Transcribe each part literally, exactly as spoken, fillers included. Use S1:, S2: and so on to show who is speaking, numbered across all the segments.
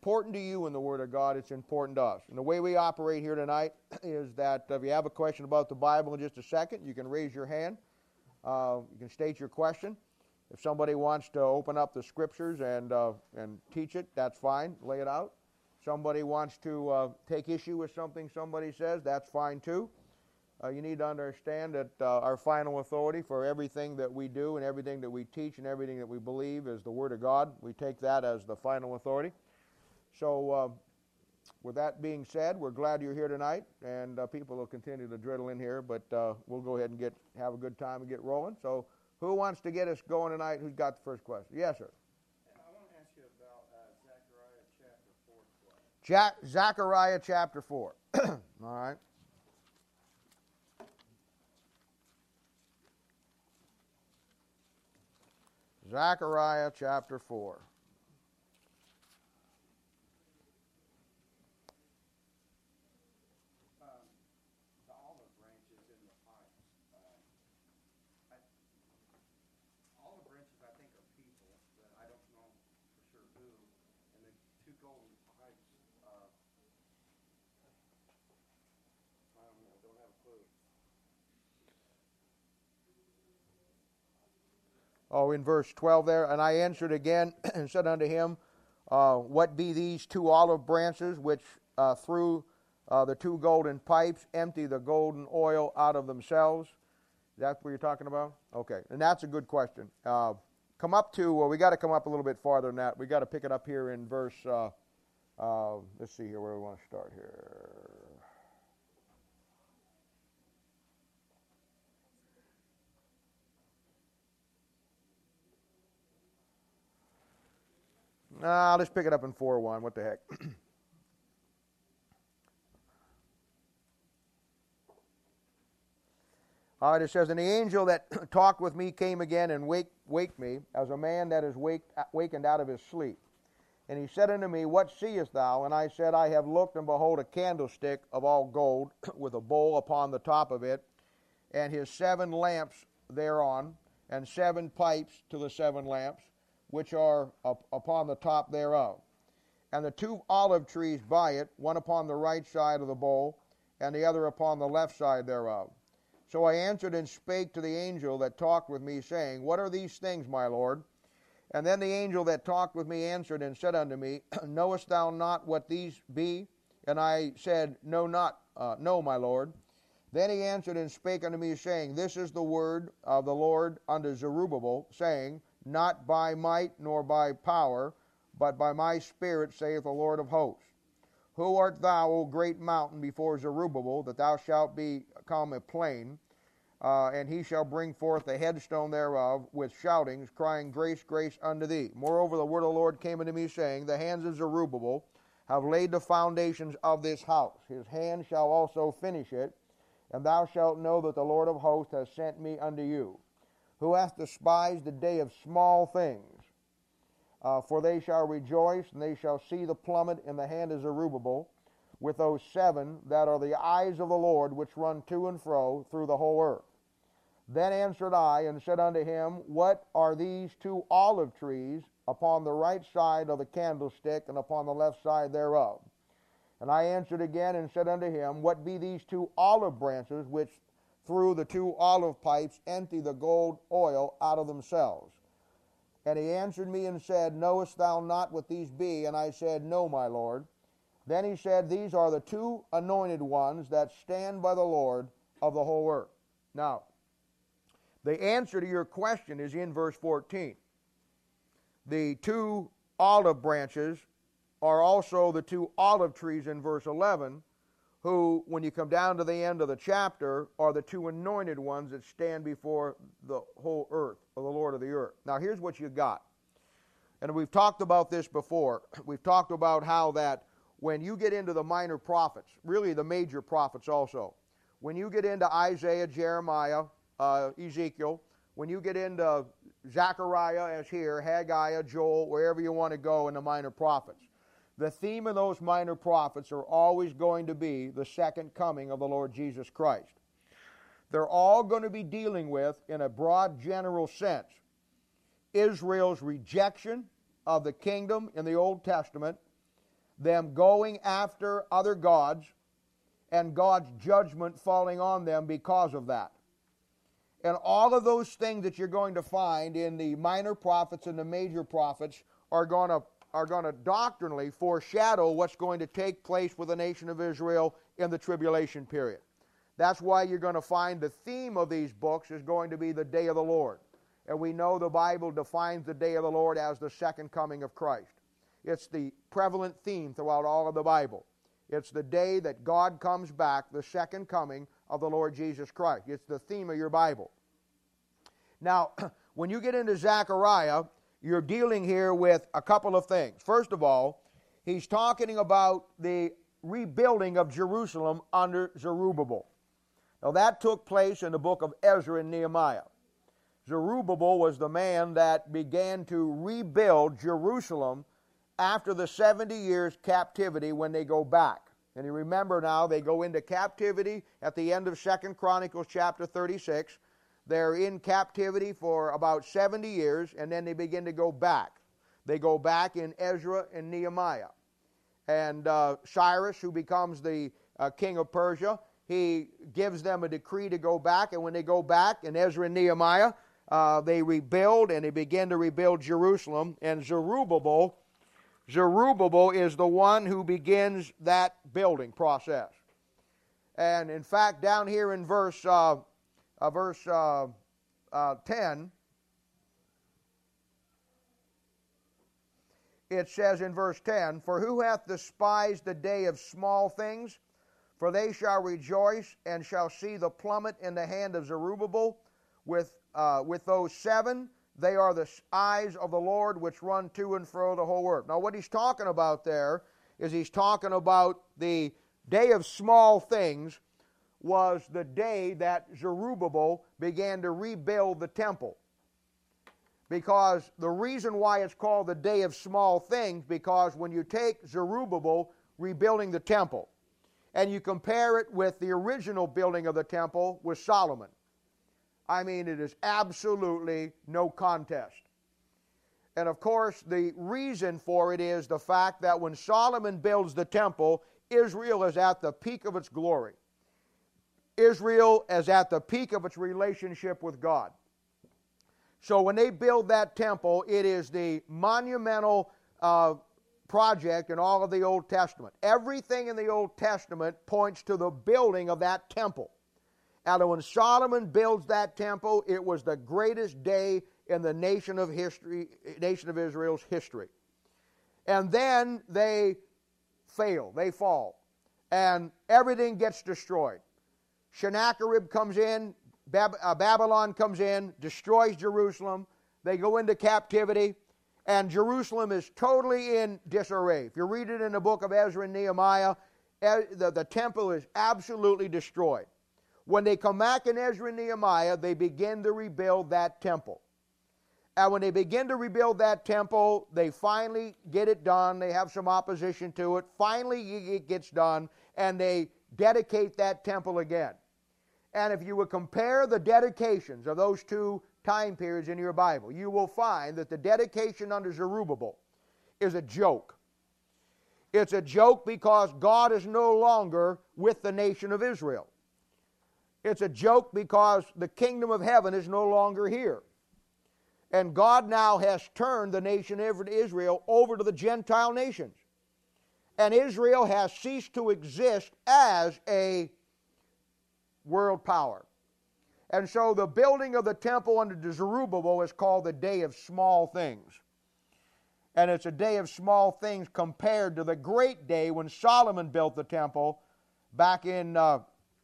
S1: important to you in the Word of God, it's important to us. And the way we operate here tonight is that if you have a question about the Bible in just a second, you can raise your hand. Uh, you can state your question. If somebody wants to open up the Scriptures and uh, and teach it, that's fine. Lay it out. Somebody wants to uh, take issue with something somebody says, that's fine too. Uh, you need to understand that uh, our final authority for everything that we do and everything that we teach and everything that we believe is the Word of God. We take that as the final authority. So uh, with that being said, we're glad you're here tonight, and uh, people will continue to drizzle in here, but uh, we'll go ahead and get have a good time and get rolling. So who wants to get us going tonight? Who's got the first question? Yes, sir.
S2: I want to ask you about uh, Zechariah chapter four.
S1: Jack, Zechariah chapter four. All right. Zechariah chapter four.
S2: Um, the olive branches in the pipes. Um, I, olive branches, I think, are people, but I don't know for sure who. And the two golden pipes, uh, I don't know, I don't have a clue.
S1: Oh, in verse twelve there, and I answered again and said unto him, uh, what be these two olive branches which uh, through uh, the two golden pipes empty the golden oil out of themselves? Is that what you're talking about? Okay, and that's a good question. Uh, come up to, well, we got to come up a little bit farther than that. We got to pick it up here in verse, uh, uh, let's see here where we want to start here. Nah, let's pick it up in four one. What the heck? All right, it says, and the angel that talked with me came again and wake, waked me, as a man that is waked, wakened out of his sleep. And he said unto me, what seest thou? And I said, I have looked, and behold, a candlestick of all gold, with a bowl upon the top of it, and his seven lamps thereon, and seven pipes to the seven lamps, which are up upon the top thereof. And the two olive trees by it, one upon the right side of the bowl, and the other upon the left side thereof. So I answered and spake to the angel that talked with me, saying, what are these things, my Lord? And then the angel that talked with me answered and said unto me, knowest thou not what these be? And I said, No, not, uh, no, my Lord. Then he answered and spake unto me, saying, this is the word of the Lord unto Zerubbabel, saying, not by might nor by power, but by my spirit, saith the Lord of hosts. Who art thou, O great mountain, before Zerubbabel, that thou shalt become a plain? Uh, and he shall bring forth the headstone thereof with shoutings, crying, grace, grace unto thee. Moreover, the word of the Lord came unto me, saying, the hands of Zerubbabel have laid the foundations of this house. His hand shall also finish it, and thou shalt know that the Lord of hosts has sent me unto you. Who hath despised the day of small things? Uh, for they shall rejoice, and they shall see the plummet in the hand of Zerubbabel, with those seven that are the eyes of the Lord, which run to and fro through the whole earth. Then answered I, and said unto him, what are these two olive trees upon the right side of the candlestick, and upon the left side thereof? And I answered again, and said unto him, what be these two olive branches, which through the two olive pipes empty the gold oil out of themselves? And he answered me and said, knowest thou not what these be? And I said, no, my Lord. Then he said, these are the two anointed ones that stand by the Lord of the whole earth. Now, the answer to your question is in verse fourteen. The two olive branches are also the two olive trees in verse eleven, who, when you come down to the end of the chapter, are the two anointed ones that stand before the whole earth, or the Lord of the earth. Now, here's what you got. And we've talked about this before. We've talked about how that when you get into the minor prophets, really the major prophets also, when you get into Isaiah, Jeremiah, uh, Ezekiel, when you get into Zechariah as here, Haggai, Joel, wherever you want to go in the minor prophets, the theme of those minor prophets are always going to be the second coming of the Lord Jesus Christ. They're all going to be dealing with, in a broad general sense, Israel's rejection of the kingdom in the Old Testament, them going after other gods and God's judgment falling on them because of that. And all of those things that you're going to find in the minor prophets and the major prophets are going to are going to doctrinally foreshadow what's going to take place with the nation of Israel in the tribulation period. That's why you're going to find the theme of these books is going to be the day of the Lord. And we know the Bible defines the day of the Lord as the second coming of Christ. It's the prevalent theme throughout all of the Bible. It's the day that God comes back, the second coming of the Lord Jesus Christ. It's the theme of your Bible. Now, when you get into Zechariah, you're dealing here with a couple of things. First of all, he's talking about the rebuilding of Jerusalem under Zerubbabel. Now, that took place in the book of Ezra and Nehemiah. Zerubbabel was the man that began to rebuild Jerusalem after the seventy years captivity when they go back. And you remember now, they go into captivity at the end of Second Chronicles chapter thirty-six. They're in captivity for about seventy years, and then they begin to go back. They go back in Ezra and Nehemiah. And uh, Cyrus, who becomes the uh, king of Persia, he gives them a decree to go back, and when they go back in Ezra and Nehemiah, uh, they rebuild, and they begin to rebuild Jerusalem. And Zerubbabel, Zerubbabel is the one who begins that building process. And in fact, down here in verse uh, uh, verse uh, uh, ten, it says in verse ten, "For who hath despised the day of small things? For they shall rejoice and shall see the plummet in the hand of Zerubbabel. With, uh, with those seven, they are the eyes of the Lord which run to and fro the whole earth." Now what he's talking about there is he's talking about the day of small things was the day that Zerubbabel began to rebuild the temple. Because the reason why it's called the day of small things, because when you take Zerubbabel rebuilding the temple, and you compare it with the original building of the temple with Solomon, I mean, it is absolutely no contest. And of course, the reason for it is the fact that when Solomon builds the temple, Israel is at the peak of its glory. Israel is at the peak of its relationship with God. So when they build that temple, it is the monumental uh, project in all of the Old Testament. Everything in the Old Testament points to the building of that temple. And when Solomon builds that temple, it was the greatest day in the nation of history, nation of Israel's history. And then they fail, they fall, and everything gets destroyed. Sennacherib comes in, Bab- uh, Babylon comes in, destroys Jerusalem. They go into captivity, and Jerusalem is totally in disarray. If you read it in the book of Ezra and Nehemiah, the, the temple is absolutely destroyed. When they come back in Ezra and Nehemiah, they begin to rebuild that temple. And when they begin to rebuild that temple, they finally get it done. They have some opposition to it. Finally, it gets done, and they dedicate that temple again. And if you would compare the dedications of those two time periods in your Bible, you will find that the dedication under Zerubbabel is a joke. It's a joke because God is no longer with the nation of Israel. It's a joke because the kingdom of heaven is no longer here. And God now has turned the nation of Israel over to the Gentile nations. And Israel has ceased to exist as a world power. And so the building of the temple under Zerubbabel is called the day of small things. And it's a day of small things compared to the great day when Solomon built the temple back in uh,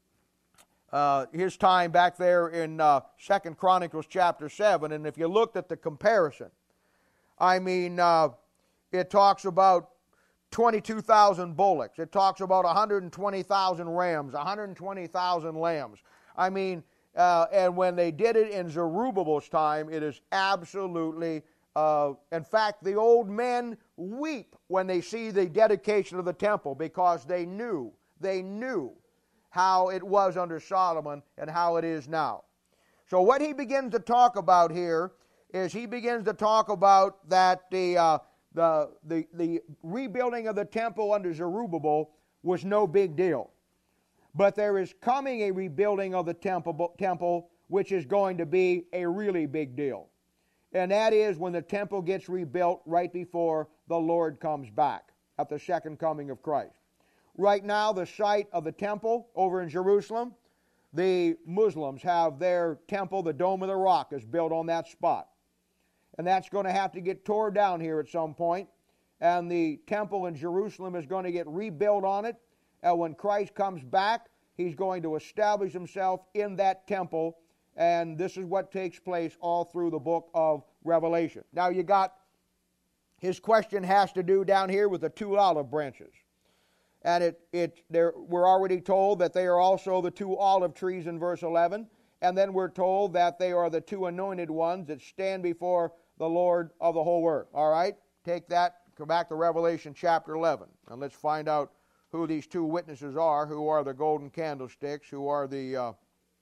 S1: uh, his time back there in uh, Second Chronicles chapter seven. And if you looked at the comparison, I mean, uh, it talks about twenty-two thousand bullocks. It talks about one hundred twenty thousand rams, one hundred twenty thousand lambs. I mean, uh, and when they did it in Zerubbabel's time, it is absolutely, uh, in fact, the old men weep when they see the dedication of the temple because they knew, they knew how it was under Solomon and how it is now. So what he begins to talk about here is he begins to talk about that the uh, the, the, the rebuilding of the temple under Zerubbabel was no big deal. But there is coming a rebuilding of the temple, temple which is going to be a really big deal. And that is when the temple gets rebuilt right before the Lord comes back at the second coming of Christ. Right now, the site of the temple over in Jerusalem, the Muslims have their temple, the Dome of the Rock, is built on that spot. And that's going to have to get torn down here at some point. And the temple in Jerusalem is going to get rebuilt on it. And when Christ comes back, he's going to establish himself in that temple. And this is what takes place all through the book of Revelation. Now you got, his question has to do down here with the two olive branches. And it, it, we're already told that they are also the two olive trees in verse eleven. And then we're told that they are the two anointed ones that stand before the Lord of the whole earth. All right? Take that, come back to Revelation chapter eleven. And let's find out who these two witnesses are, who are the golden candlesticks, who are the... Uh,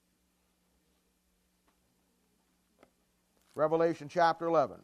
S1: Revelation chapter eleven.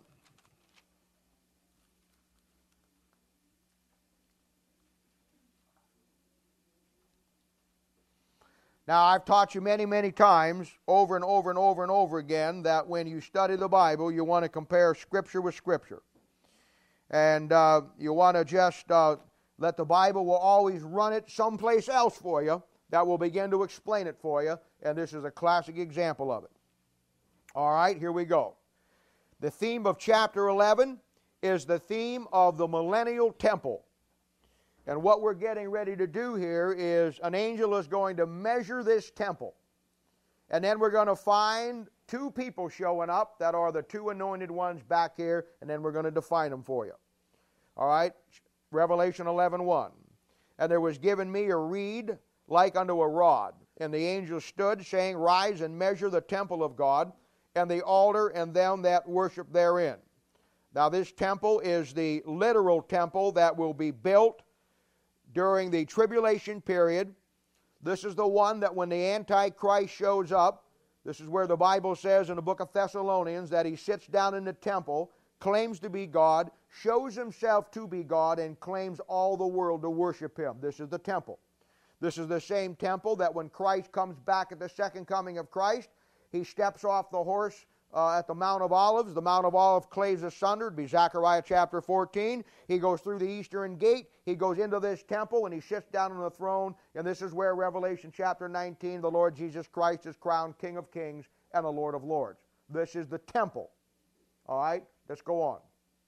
S1: Now, I've taught you many, many times, over and over and over and over again, that when you study the Bible, you want to compare Scripture with Scripture. And uh, you want to just uh, let the Bible will always run it someplace else for you that will begin to explain it for you. And this is a classic example of it. All right, here we go. The theme of chapter eleven is the theme of the millennial temple. And what we're getting ready to do here is an angel is going to measure this temple. And then we're going to find two people showing up that are the two anointed ones back here, and then we're going to define them for you. All right? Revelation eleven one. And there was given me a reed like unto a rod. And the angel stood, saying, Rise and measure the temple of God, and the altar, and them that worship therein. Now this temple is the literal temple that will be built during the tribulation period. This is the one that when the Antichrist shows up, this is where the Bible says in the book of Thessalonians that he sits down in the temple, claims to be God, shows himself to be God, and claims all the world to worship him. This is the temple. This is the same temple that when Christ comes back at the second coming of Christ, he steps off the horse uh, at the Mount of Olives. The Mount of Olives claves asunder. It'd be Zechariah chapter fourteen. He goes through the eastern gate. He goes into this temple and he sits down on the throne. And this is where Revelation chapter nineteen, the Lord Jesus Christ is crowned King of Kings and the Lord of Lords. This is the temple. All right, let's go on.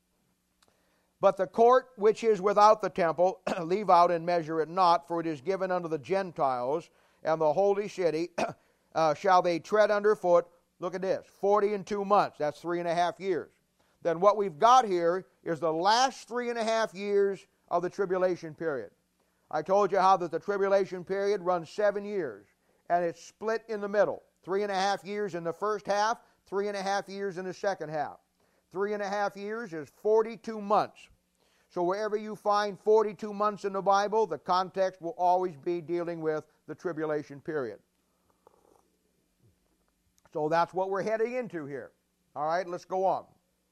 S1: But the court which is without the temple, leave out and measure it not, for it is given unto the Gentiles, and the holy city uh, shall they tread under foot. Look at this, forty and two months. That's three and a half years. Then what we've got here is the last three and a half years of the tribulation period. I told you how that the tribulation period runs seven years, and it's split in the middle. Three and a half years in the first half, three and a half years in the second half. Three and a half years is forty-two months. So wherever you find forty-two months in the Bible, the context will always be dealing with the tribulation period. So that's what we're heading into here. All right, let's go on.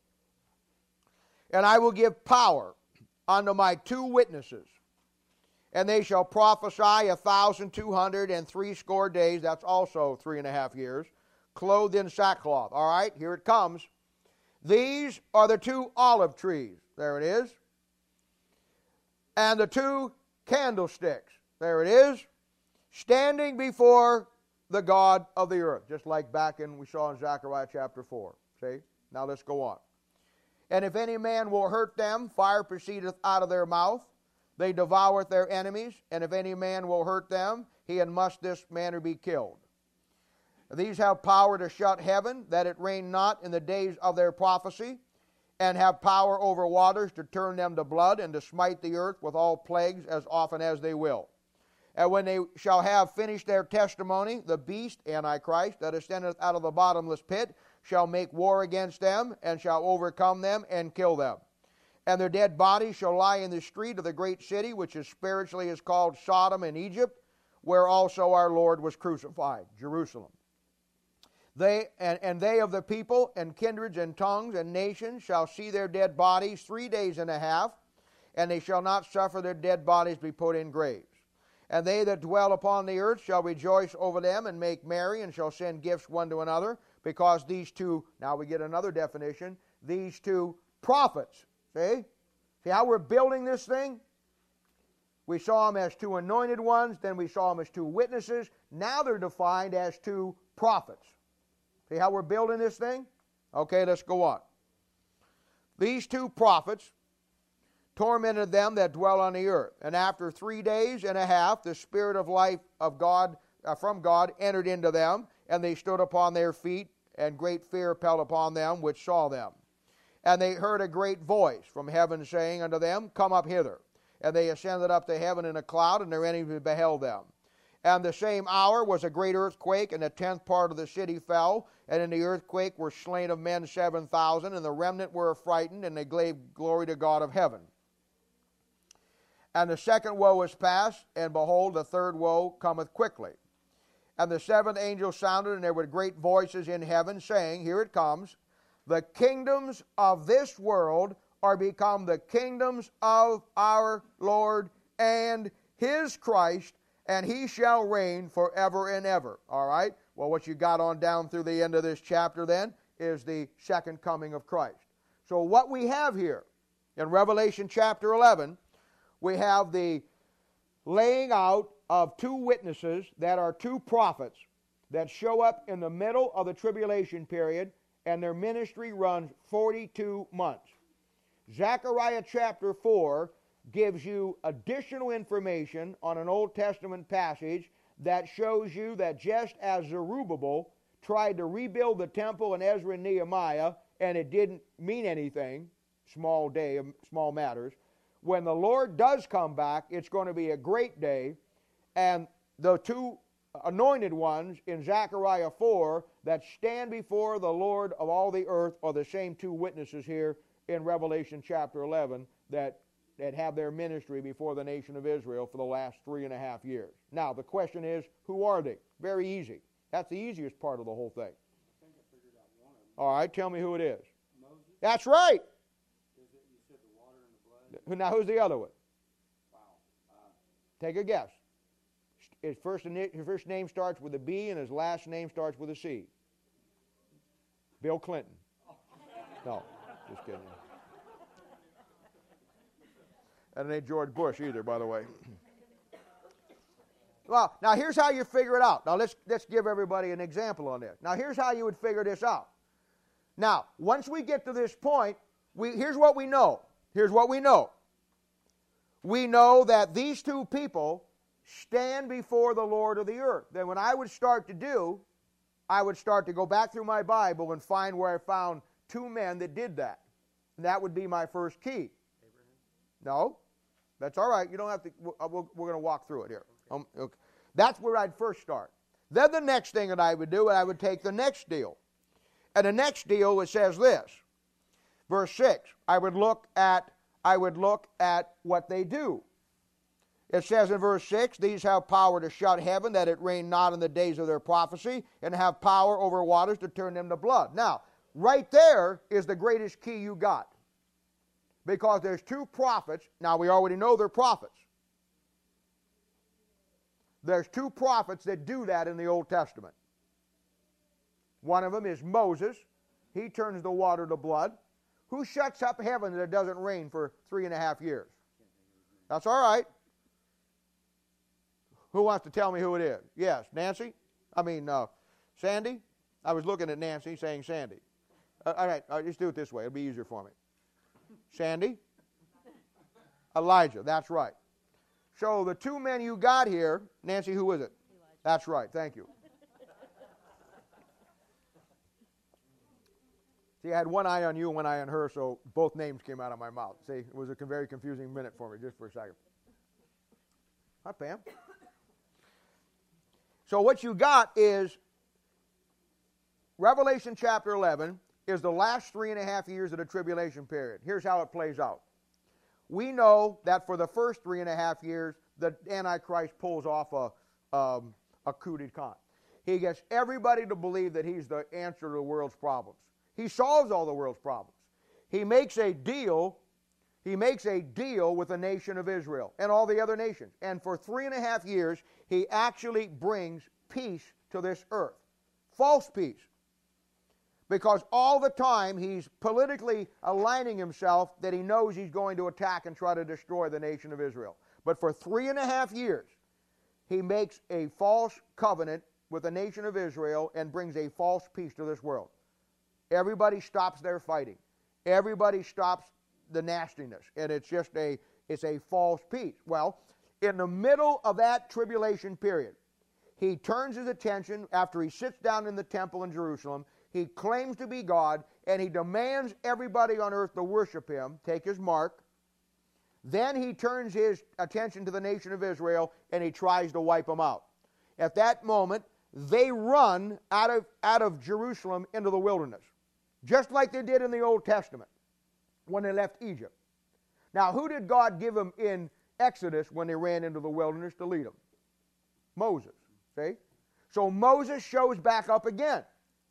S1: And I will give power unto my two witnesses, and they shall prophesy a thousand two hundred and threescore days. That's also three and a half years, clothed in sackcloth. All right, here it comes. These are the two olive trees. There it is. And the two candlesticks. There it is. Standing before the God of the earth. Just like back in, we saw in Zechariah chapter four. See? Now let's go on. And if any man will hurt them, fire proceedeth out of their mouth. They devoureth their enemies. And if any man will hurt them, he and must this manner be killed. These have power to shut heaven, that it rain not in the days of their prophecy, and have power over waters to turn them to blood, and to smite the earth with all plagues as often as they will. And when they shall have finished their testimony, the beast, Antichrist, that ascendeth out of the bottomless pit, shall make war against them, and shall overcome them, and kill them. And their dead bodies shall lie in the street of the great city, which is spiritually is called Sodom and Egypt, where also our Lord was crucified, Jerusalem. They and, and they of the people and kindreds and tongues and nations shall see their dead bodies three days and a half, and they shall not suffer their dead bodies be put in graves. And they that dwell upon the earth shall rejoice over them and make merry, and shall send gifts one to another, because these two, now we get another definition, these two prophets, see? See how we're building this thing? We saw them as two anointed ones, then we saw them as two witnesses. Now they're defined as two prophets. See how we're building this thing? Okay, let's go on. These two prophets tormented them that dwell on the earth. And after three days and a half, the Spirit of life of God, uh, from God entered into them, and they stood upon their feet, and great fear fell upon them which saw them. And they heard a great voice from heaven saying unto them, Come up hither. And they ascended up to heaven in a cloud, and their enemies beheld them. And the same hour was a great earthquake, and the tenth part of the city fell. And in the earthquake were slain of men seven thousand, and the remnant were affrighted, and they gave glory to God of heaven. And the second woe is past, and behold, the third woe cometh quickly. And the seventh angel sounded, and there were great voices in heaven, saying, Here it comes, the kingdoms of this world are become the kingdoms of our Lord and his Christ, and he shall reign forever and ever. All right? Well, what you got on down through the end of this chapter then is the second coming of Christ. So what we have here in Revelation chapter eleven, we have the laying out of two witnesses that are two prophets that show up in the middle of the tribulation period, and their ministry runs forty-two months. Zechariah chapter four gives you additional information on an Old Testament passage that shows you that just as Zerubbabel tried to rebuild the temple in Ezra and Nehemiah, and it didn't mean anything, small day, small matters, when the Lord does come back, it's going to be a great day, and the two anointed ones in Zechariah four that stand before the Lord of all the earth are the same two witnesses here in Revelation chapter eleven that, that have their ministry before the nation of Israel for the last three and a half years. Now, the question is, who are they? Very easy. That's the easiest part of the whole thing.
S2: I think I figured out one of them.
S1: All right, tell me who it is.
S2: Moses?
S1: That's right.
S2: Is it, you said the water and the blood?
S1: Now, who's the other one?
S2: Wow. Uh,
S1: Take a guess. His first, his first name starts with a B, and his last name starts with a C. Bill Clinton. No, just kidding. And it ain't George Bush either, by the way. Well, now here's how you figure it out. Now let's let's give everybody an example on this. Now here's how you would figure this out. Now, once we get to this point, we here's what we know. Here's what we know. We know that these two people stand before the Lord of the earth. Then what I would start to do, I would start to go back through my Bible and find where I found two men that did that. And that would be my first key.
S2: Abraham?
S1: No, that's all right. You don't have to, we're, we're going to walk through it here. Um, okay. That's where I'd first start. Then the next thing that I would do, I would take the next deal. And the next deal, it says this. Verse six, I would look at, I would look at what they do. It says in verse six, these have power to shut heaven, that it rain not in the days of their prophecy, and have power over waters to turn them to blood. Now, right there is the greatest key you got. Because there's two prophets. Now, we already know they're prophets. There's two prophets that do that in the Old Testament. One of them is Moses. He turns the water to blood. Who shuts up heaven that it doesn't rain for three and a half years? That's all right. Who wants to tell me who it is? Yes, Nancy? I mean, uh, Sandy? I was looking at Nancy saying Sandy. Uh, all right, all right, just do it this way. It'll be easier for me. Sandy? Elijah, that's right. So the two men you got here, Nancy, who is it? Elijah. That's right, thank you. See, I had one eye on you and one eye on her, so both names came out of my mouth. See, it was a very confusing minute for me, just for a second. Hi, Pam. So what you got is Revelation chapter eleven is the last three and a half years of the tribulation period. Here's how it plays out. We know that for the first three and a half years, the Antichrist pulls off a, um, a coup d'etat. he gets everybody to believe that he's the answer to the world's problems. He solves all the world's problems. He makes a deal, he makes a deal with the nation of Israel and all the other nations. And for three and a half years, he actually brings peace to this earth. False peace. Because all the time he's politically aligning himself that he knows he's going to attack and try to destroy the nation of Israel. But for three and a half years, he makes a false covenant with the nation of Israel and brings a false peace to this world. Everybody stops their fighting. Everybody stops the nastiness. And it's just a, it's a false peace. Well, in the middle of that tribulation period, he turns his attention after he sits down in the temple in Jerusalem. He claims to be God, and he demands everybody on earth to worship him, take his mark. Then he turns his attention to the nation of Israel, and he tries to wipe them out. At that moment, they run out of, out of Jerusalem into the wilderness, just like they did in the Old Testament when they left Egypt. Now, who did God give them in Exodus when they ran into the wilderness to lead them? Moses, see? So Moses shows back up again.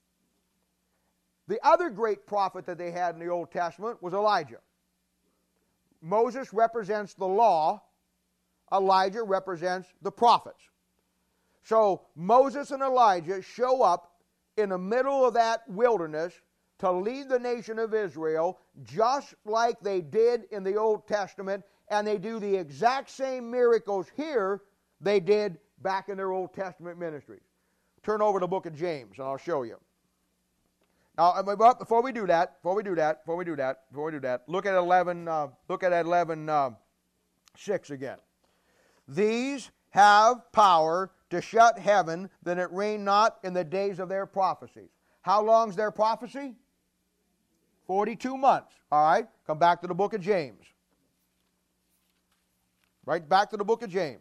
S1: The other great prophet that they had in the Old Testament was Elijah. Moses represents the law. Elijah represents the prophets. So Moses and Elijah show up in the middle of that wilderness to lead the nation of Israel just like they did in the Old Testament, and they do the exact same miracles here they did back in their Old Testament ministries. Turn over to the book of James and I'll show you. Now, before we do that, before we do that, before we do that, before we do that, look at eleven. Uh, look at eleven uh, six again. These have power to shut heaven, that it rain not in the days of their prophecies. How long's their prophecy? Forty-two months. All right. Come back to the book of James. Right back to the book of James.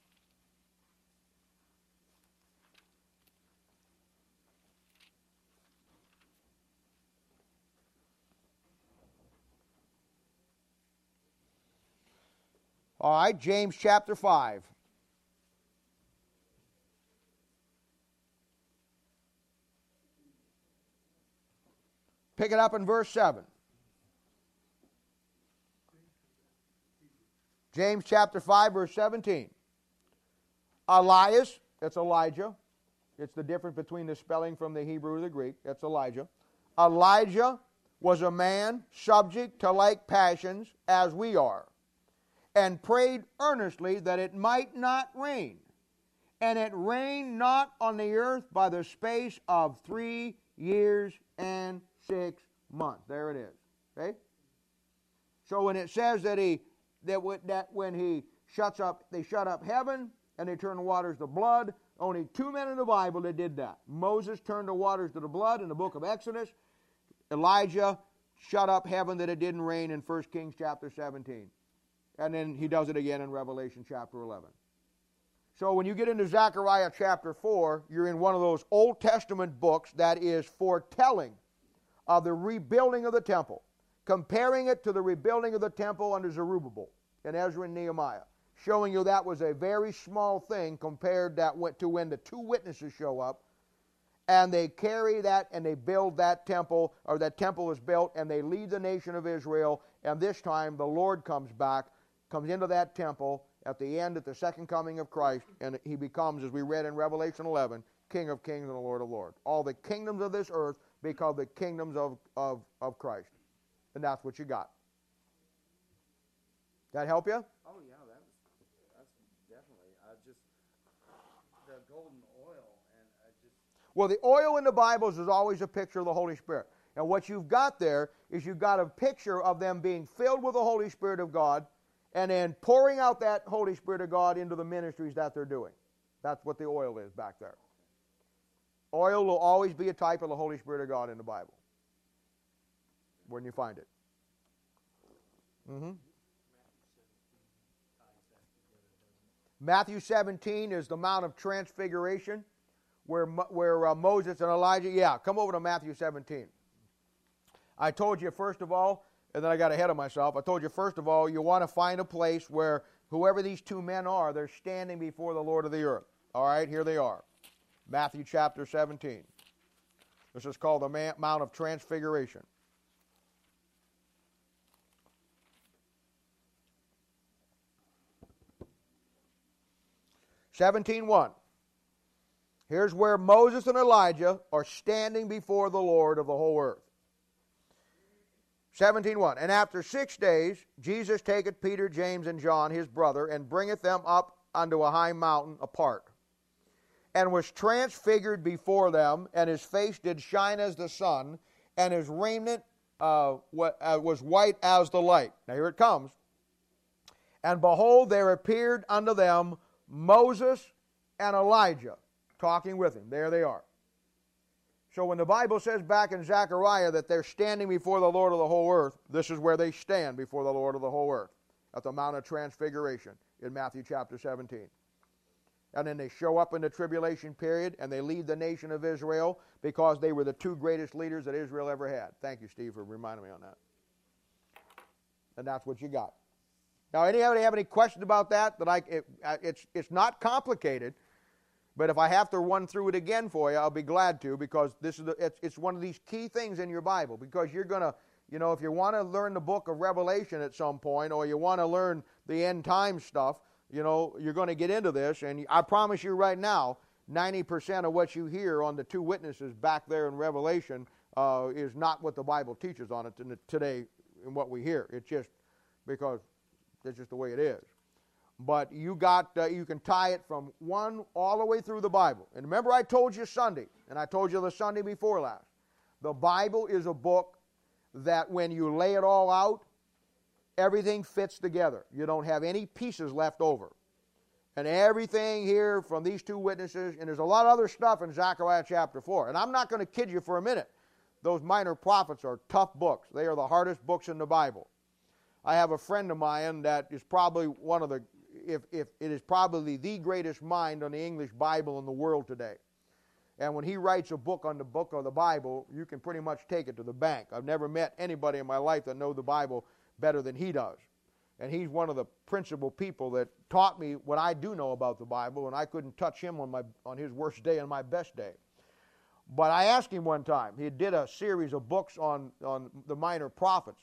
S1: All right, James chapter five. Pick it up in verse seven. James chapter five, verse seventeen. Elias, that's Elijah. It's the difference between the spelling from the Hebrew to the Greek. That's Elijah. Elijah was a man subject to like passions as we are, and prayed earnestly that it might not rain. And it rained not on the earth by the space of three years and six months. There it is. Okay? So when it says that he that, that when he shuts up, they shut up heaven and they turn the waters to blood, only two men in the Bible that did that. Moses turned the waters to the blood in the book of Exodus. Elijah shut up heaven that it didn't rain in First Kings chapter seventeen. And then he does it again in Revelation chapter eleven. So when you get into Zechariah chapter four, you're in one of those Old Testament books that is foretelling of the rebuilding of the temple, comparing it to the rebuilding of the temple under Zerubbabel and Ezra and Nehemiah, showing you that was a very small thing compared that to when the two witnesses show up, and they carry that and they build that temple, or that temple is built, and they lead the nation of Israel, and this time the Lord comes back, comes into that temple at the end, at the second coming of Christ, and he becomes, as we read in Revelation eleven, King of kings and the Lord of lords. All the kingdoms of this earth become the kingdoms of, of, of Christ. And that's what you got. That help you?
S2: Oh yeah, that was, that's definitely, I just, the golden oil, and I just...
S1: Well, the oil in the Bibles is always a picture of the Holy Spirit. And what you've got there is you've got a picture of them being filled with the Holy Spirit of God, and then pouring out that Holy Spirit of God into the ministries that they're doing. That's what the oil is back there. Oil will always be a type of the Holy Spirit of God in the Bible, when you find it. Mm-hmm. Matthew seventeen is the Mount of Transfiguration, where, where uh, Moses and Elijah, yeah, come over to Matthew seventeen. I told you, first of all, and then I got ahead of myself, I told you, first of all, you want to find a place where whoever these two men are, they're standing before the Lord of the earth. All right, here they are. Matthew chapter seventeen. This is called the Mount of Transfiguration. seventeen one. Here's where Moses and Elijah are standing before the Lord of the whole earth. seventeen one. And after six days, Jesus taketh Peter, James, and John, his brother, and bringeth them up unto a high mountain apart, and was transfigured before them, and his face did shine as the sun, and his raiment uh, was white as the light. Now here it comes. And behold, there appeared unto them Moses and Elijah, talking with him. There they are. So when the Bible says back in Zechariah that they're standing before the Lord of the whole earth, this is where they stand before the Lord of the whole earth, at the Mount of Transfiguration in Matthew chapter seventeen. And then they show up in the tribulation period, and they lead the nation of Israel because they were the two greatest leaders that Israel ever had. Thank you, Steve, for reminding me on that. And that's what you got. Now, anybody have any questions about that? That I, it, it's, it's not complicated, but if I have to run through it again for you, I'll be glad to, because this is the, it's, it's one of these key things in your Bible, because you're going to, you know, if you want to learn the book of Revelation at some point, or you want to learn the end time stuff, you know, you're going to get into this, and I promise you right now, ninety percent of what you hear on the two witnesses back there in Revelation uh, is not what the Bible teaches on it today in what we hear. It's just because that's just the way it is. But you got, uh, you can tie it from one all the way through the Bible. And remember I told you Sunday, and I told you the Sunday before last, the Bible is a book that when you lay it all out, everything fits together. You don't have any pieces left over. And everything here from these two witnesses, and there's a lot of other stuff in Zechariah chapter four. And I'm not going to kid you for a minute. Those minor prophets are tough books. They are the hardest books in the Bible. I have a friend of mine that is probably one of the, if, if it is probably the greatest mind on the English Bible in the world today. And when he writes a book on the book of the Bible, you can pretty much take it to the bank. I've never met anybody in my life that knows the Bible better than he does. And he's one of the principal people that taught me what I do know about the Bible, and I couldn't touch him on my on his worst day and my best day. But I asked him one time, he did a series of books on, on the minor prophets.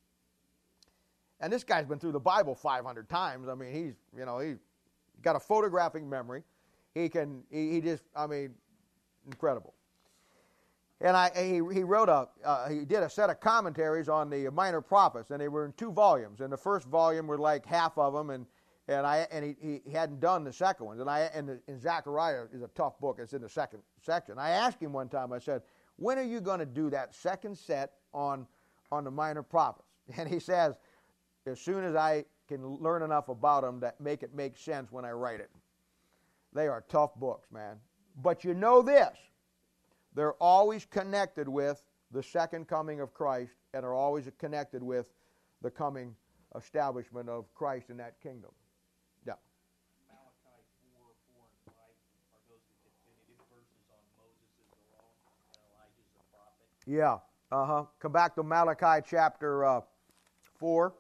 S1: And this guy's been through the Bible five hundred times. I mean, he's, you know, he's got a photographic memory. He can, he, he just, I mean, incredible. And I, he, he wrote a, uh, he did a set of commentaries on the minor prophets, and they were in two volumes. And the first volume were like half of them, and and I and he, he hadn't done the second one. And I and, the, and Zechariah is a tough book. It's in the second section. I asked him one time. I said, "When are you going to do that second set on on the minor prophets?" And he says, "As soon as I can learn enough about them that make it make sense when I write it." They are tough books, man. But you know this. They're always connected with the second coming of Christ, and are always connected with the coming establishment of Christ in that kingdom. Yeah.
S3: Malachi four, four and five are those definitive verses on Moses as the law and Elijah as the prophet.
S1: Yeah. Uh-huh. Come back to Malachi chapter uh, four.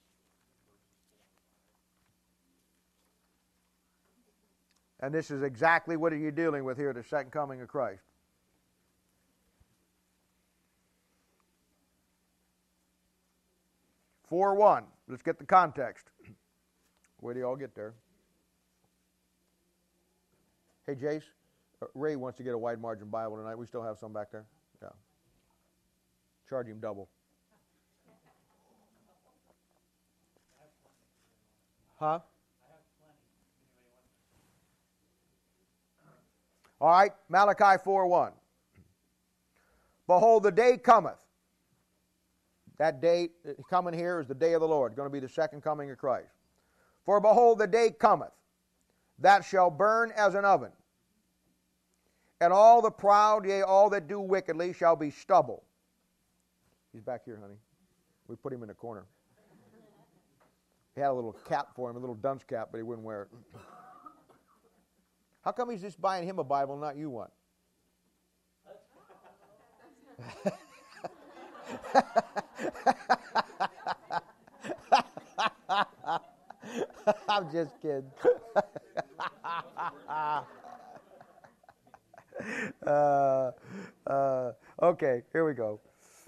S1: And this is exactly what are you dealing with here, the second coming of Christ. four one. Let's get the context. Where do you all get there? Hey, Jace, uh, Ray wants to get a wide margin Bible tonight. We still have some back there? Yeah. Charge him double. Huh? All right, Malachi four one. Behold, the day cometh. That day coming here is the day of the Lord, going to be the second coming of Christ. For behold, the day cometh, that shall burn as an oven, and all the proud, yea, all that do wickedly, shall be stubble. He's back here, honey. We put him in the corner. He had a little cap for him, a little dunce cap, but he wouldn't wear it. How come he's just buying him a Bible, not you one? I'm just kidding. uh, uh, okay, here we go.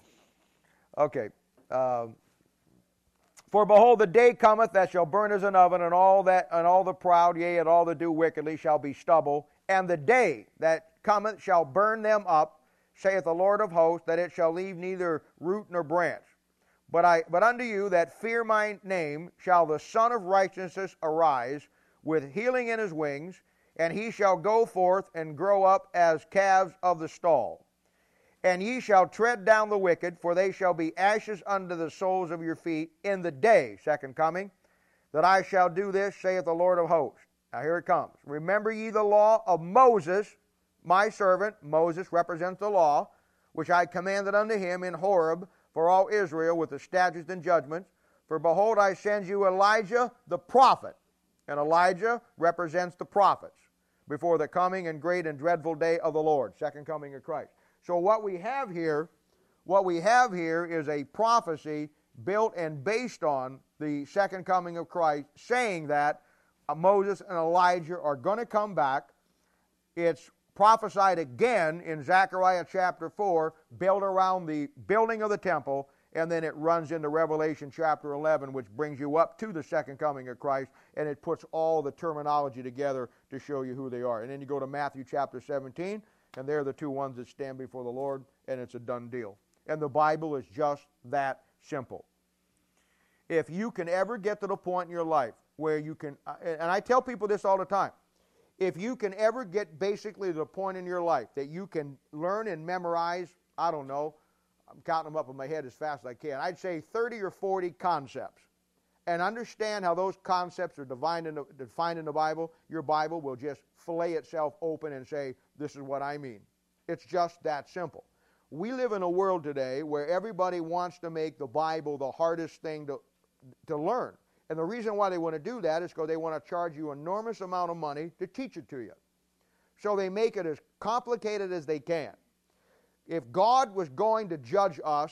S1: Okay. Um, For behold, the day cometh that shall burn as an oven, and all that and all the proud, yea, and all that do wickedly shall be stubble. And the day that cometh shall burn them up, saith the Lord of hosts, that it shall leave neither root nor branch. But I but unto you that fear my name shall the Son of Righteousness arise, with healing in his wings, and he shall go forth and grow up as calves of the stall. And ye shall tread down the wicked, for they shall be ashes under the soles of your feet in the day, second coming, that I shall do this, saith the Lord of hosts. Now here it comes. Remember ye the law of Moses, my servant. Moses represents the law, which I commanded unto him in Horeb for all Israel with the statutes and judgments. For behold, I send you Elijah the prophet. And Elijah represents the prophets before the coming and great and dreadful day of the Lord, second coming of Christ. So what we have here, what we have here is a prophecy built and based on the second coming of Christ, saying that Moses and Elijah are going to come back. It's prophesied again in Zechariah chapter four, built around the building of the temple, and then it runs into Revelation chapter eleven, which brings you up to the second coming of Christ, and it puts all the terminology together to show you who they are. And then you go to Matthew chapter seventeen, and they're the two ones that stand before the Lord, and it's a done deal. And the Bible is just that simple. If you can ever get to the point in your life where you can, and I tell people this all the time, if you can ever get basically to the point in your life that you can learn and memorize, I don't know, I'm counting them up in my head as fast as I can, I'd say thirty or forty concepts, and understand how those concepts are defined in the, defined in the Bible, your Bible will just fillet itself open and say, this is what I mean. It's just that simple. We live in a world today where everybody wants to make the Bible the hardest thing to, to learn. And the reason why they want to do that is because they want to charge you an enormous amount of money to teach it to you. So they make it as complicated as they can. If God was going to judge us,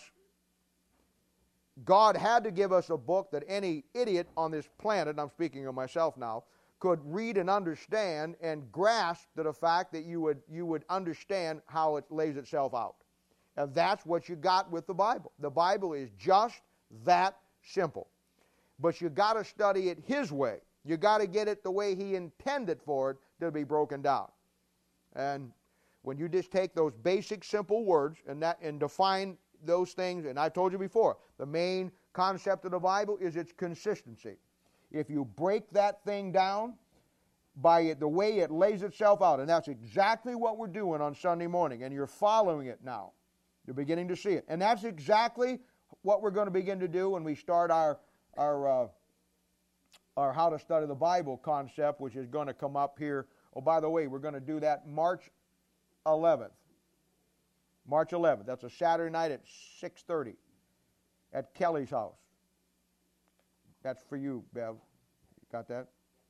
S1: God had to give us a book that any idiot on this planet, and I'm speaking of myself now, could read and understand and grasp to the fact that you would, you would understand how it lays itself out. And that's what you got with the Bible. The Bible is just that simple. But you got to study it His way. You got to get it the way He intended for it to be broken down. And when you just take those basic simple words and that and define those things, and I told you before, the main concept of the Bible is its consistency. If you break that thing down by it, the way it lays itself out, and that's exactly what we're doing on Sunday morning, and you're following it now. You're beginning to see it. And that's exactly what we're going to begin to do when we start our our uh, our How to Study the Bible concept, which is going to come up here. Oh, by the way, we're going to do that March eleventh. March eleventh. That's a Saturday night at six thirty at Kelly's house. That's for you, Bev. Got that?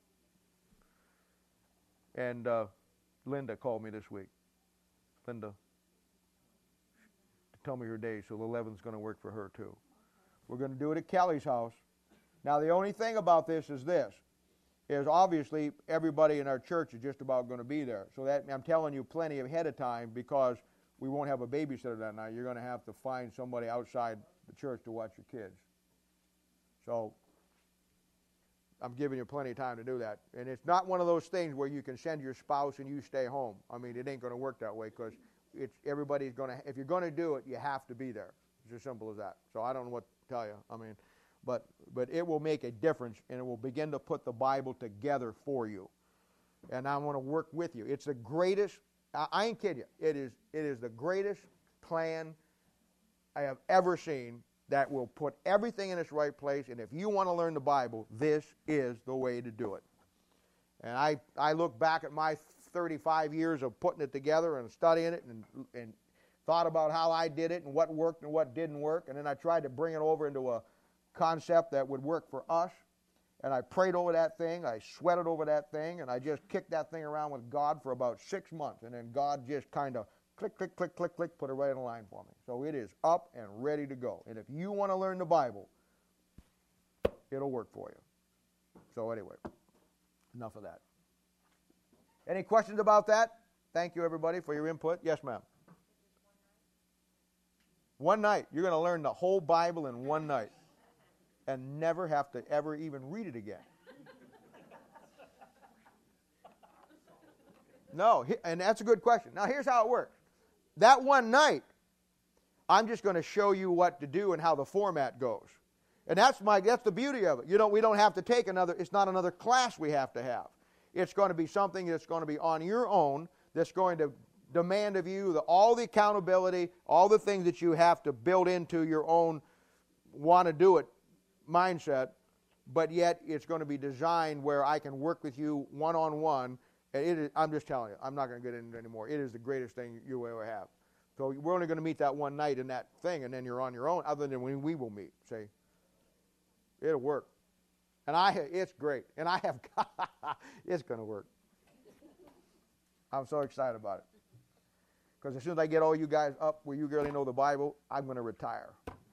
S1: And uh, Linda called me this week. Linda, to tell me her day, so the eleventh is going to work for her too. We're going to do it at Kelly's house. Now, the only thing about this is this, is obviously everybody in our church is just about going to be there. So that I'm telling you plenty ahead of time, because we won't have a babysitter that night. You're going to have to find somebody outside the church to watch your kids. So I'm giving you plenty of time to do that. And it's not one of those things where you can send your spouse and you stay home. I mean, it ain't going to work that way, because it's everybody's going to, if you're going to do it, you have to be there. It's as simple as that. So I don't know what to tell you. I mean, but but it will make a difference, and it will begin to put the Bible together for you. And I want to work with you. It's the greatest, I, I ain't kidding you, it is, it is the greatest plan I have ever seen that will put everything in its right place. And if you want to learn the Bible, this is the way to do it. And I, I look back at my thirty-five years of putting it together and studying it and, and thought about how I did it and what worked and what didn't work. And then I tried to bring it over into a concept that would work for us. And I prayed over that thing. I sweated over that thing. And I just kicked that thing around with God for about six months. And then God just kind of click, click, click, click, click, put it right in line for me. So it is up and ready to go. And if you want to learn the Bible, it'll work for you. So anyway, enough of that. Any questions about that? thank you, everybody, for your input. Yes, ma'am. One night. You're going to learn the whole Bible in one night and never have to ever even read it again. No, and that's a good question. Now, here's how it works. That one night, I'm just going to show you what to do and how the format goes. And that's my that's the beauty of it. You know, we don't have to take another, it's not another class we have to have. It's going to be something that's going to be on your own, that's going to demand of you the, all the accountability, all the things that you have to build into your own want to do it mindset, but yet it's going to be designed where I can work with you one-on-one. And it is, I'm just telling you, I'm not going to get into it anymore. It is the greatest thing you will ever have. So we're only going to meet that one night in that thing, and then you're on your own, other than when we will meet. See? It'll work. And I, it's great. And I have, it's going to work. I'm so excited about it. Because as soon as I get all you guys up where you really know the Bible, I'm going to retire.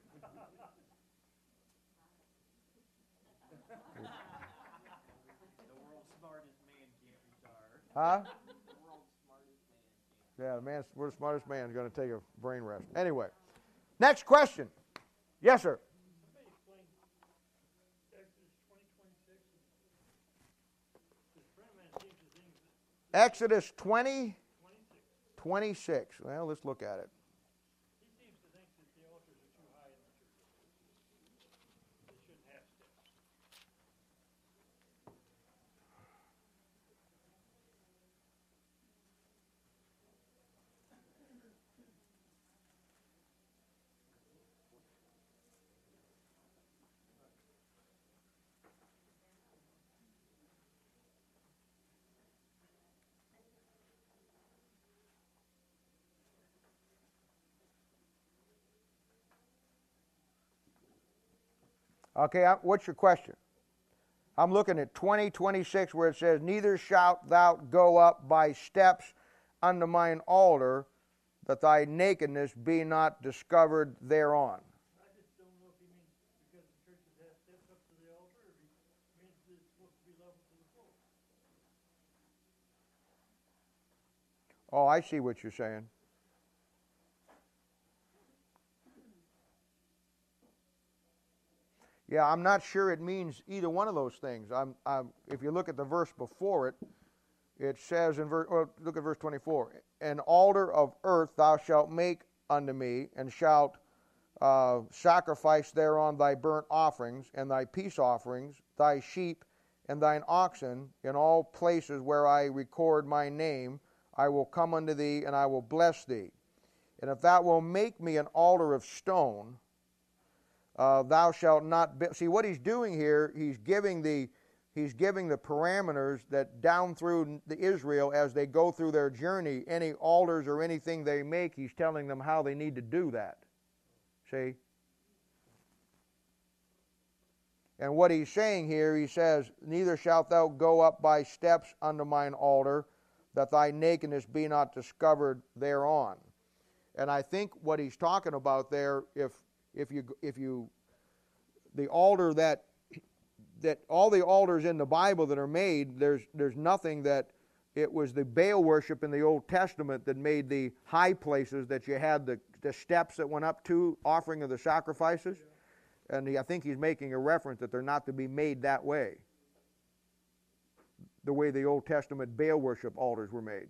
S1: Huh?
S3: The world's smartest man.
S1: Yeah, the man, we're the smartest man is going to take a brain rest. Anyway, next question. Yes, sir.
S4: Somebody explain Exodus twenty, twenty-six. This friend of mine seems to think that
S1: Exodus twenty,
S4: twenty-six.
S1: twenty-six. Well, let's look at it.
S4: He seems to think that the altars are too high in the church. They shouldn't have steps.
S1: Okay, I- what's your question? I'm looking at twenty, twenty-six where it says, neither shalt thou go up by steps unto mine altar, that thy nakedness be not discovered thereon.
S4: I just don't know if he means because the churches have steps up to the altar, or if he means that it's supposed to be level to the floor.
S1: Oh, I see what you're saying. Yeah, I'm not sure it means either one of those things. I'm, I'm, if you look at the verse before it, it says in verse, well, look at verse twenty-four. An altar of earth thou shalt make unto me, and shalt uh, sacrifice thereon thy burnt offerings, and thy peace offerings, thy sheep, and thine oxen, in all places where I record my name, I will come unto thee, and I will bless thee. And if thou wilt make me an altar of stone, Uh, thou shalt not build. See what he's doing here. He's giving the, he's giving the parameters that down through the Israel as they go through their journey. Any altars or anything they make, he's telling them how they need to do that. See. And what he's saying here, he says, neither shalt thou go up by steps unto mine altar, that thy nakedness be not discovered thereon. And I think what he's talking about there, if If you, if you, the altar that, that all the altars in the Bible that are made, there's, there's nothing that, it was the Baal worship in the Old Testament that made the high places that you had the, the steps that went up to offering of the sacrifices. And he, I think he's making a reference that they're not to be made that way. The way the Old Testament Baal worship altars were made.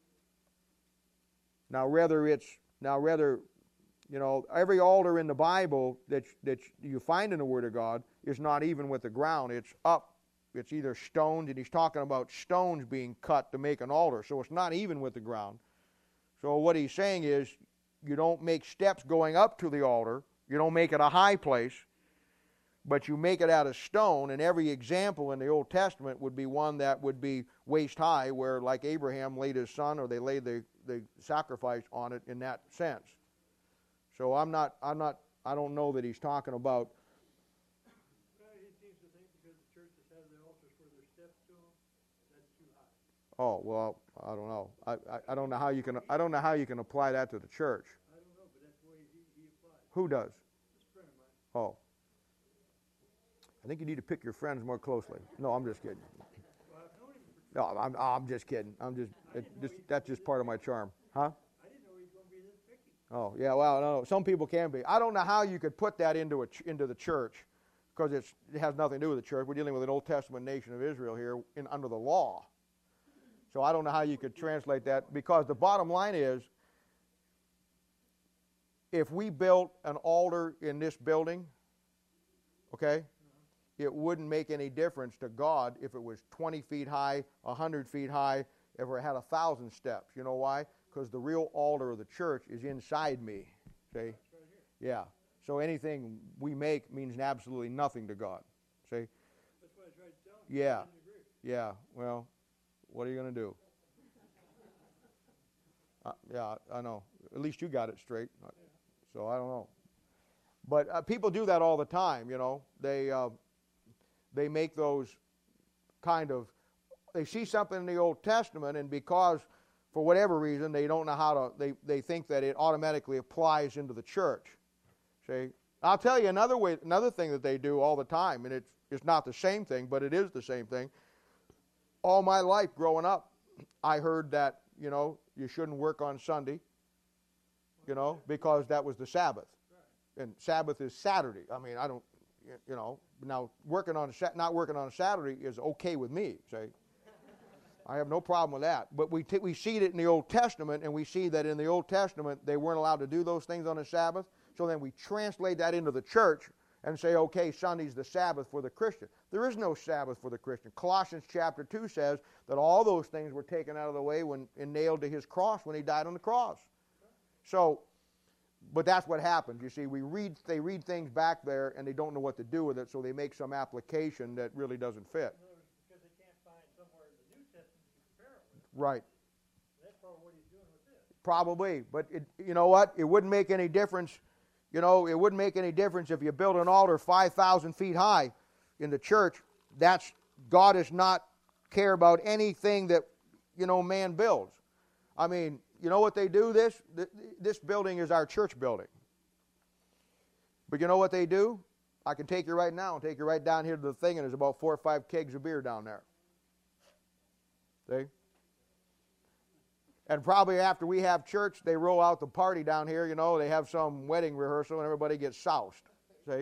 S1: Now whether it's, now whether, you know, every altar in the Bible that, that you find in the Word of God is not even with the ground. It's up. It's either stones, and he's talking about stones being cut to make an altar. So it's not even with the ground. So what he's saying is you don't make steps going up to the altar. You don't make it a high place, but you make it out of stone. And every example in the Old Testament would be one that would be waist high, where like Abraham laid his son, or they laid the, the sacrifice on it in that sense. So I'm not, I'm not, I don't know that he's talking about.
S4: Well, he seems to think because the churches have the altars where there's steps to them, that's too high.
S1: Oh well, I don't know. I, I, I don't know how you can, I don't know how you can apply that to the church.
S4: I don't know, but that's the way he, he applies.
S1: Who does?
S4: This friend of mine.
S1: Oh, I think you need to pick your friends more closely. No, I'm just kidding.
S4: Well, I've known him for
S1: No, I'm, I'm just kidding. I'm just, it, just that's just part of my charm. Huh?
S4: I didn't know he was gonna be this picky.
S1: Oh, yeah, well, no, some people can be. I don't know how you could put that into a ch- into the church, because it's it has nothing to do with the church. We're dealing with an Old Testament nation of Israel here in under the law. So I don't know how you could translate that, because the bottom line is, if we built an altar in this building, okay, it wouldn't make any difference to God if it was twenty feet high, one hundred feet high, if it had a thousand steps. You know why? Because the real altar of the church is inside me. See? Yeah. So anything we make means absolutely nothing to God. See?
S4: That's what I tried to tell him. He
S1: Yeah.
S4: didn't agree.
S1: Yeah. Well, what are you going to do? Uh, yeah, I know. At least you got it straight. So I don't know. But uh, people do that all the time, you know. They uh, they make those kind of, they see something in the Old Testament, and because for whatever reason they don't know how to, they, they think that it automatically applies into the church. See? I'll tell you another way, another thing that they do all the time, and it's, it's not the same thing, but it is the same thing. All my life growing up, I heard that, you know, you shouldn't work on Sunday, you know, because that was the Sabbath. And Sabbath is Saturday. I mean, I don't, you know, now working on a, not working on a Saturday is okay with me, see. I have no problem with that. But we t- we see it in the Old Testament, and we see that in the Old Testament they weren't allowed to do those things on the Sabbath. So then we translate that into the church and say, okay, Sunday's the Sabbath for the Christian. There is no Sabbath for the Christian. Colossians chapter two says that all those things were taken out of the way when and nailed to his cross when he died on the cross. So, but that's what happens. You see, we read they read things back there and they don't know what to do with it, so they make some application that really doesn't fit.
S4: In other words, because they can't find somewhere in the New Testament to compare it with.
S1: Right.
S4: That's probably what he's doing with this.
S1: Probably, but it, you know what? It wouldn't make any difference. You know, it wouldn't make any difference if you build an altar five thousand feet high in the church. That's God does not care about anything that, you know, man builds. I mean, you know what they do? This this building is our church building. But you know what they do? I can take you right now and take you right down here to the thing, and there's about four or five kegs of beer down there. See? And probably after we have church, they roll out the party down here, you know, they have some wedding rehearsal and everybody gets soused. See?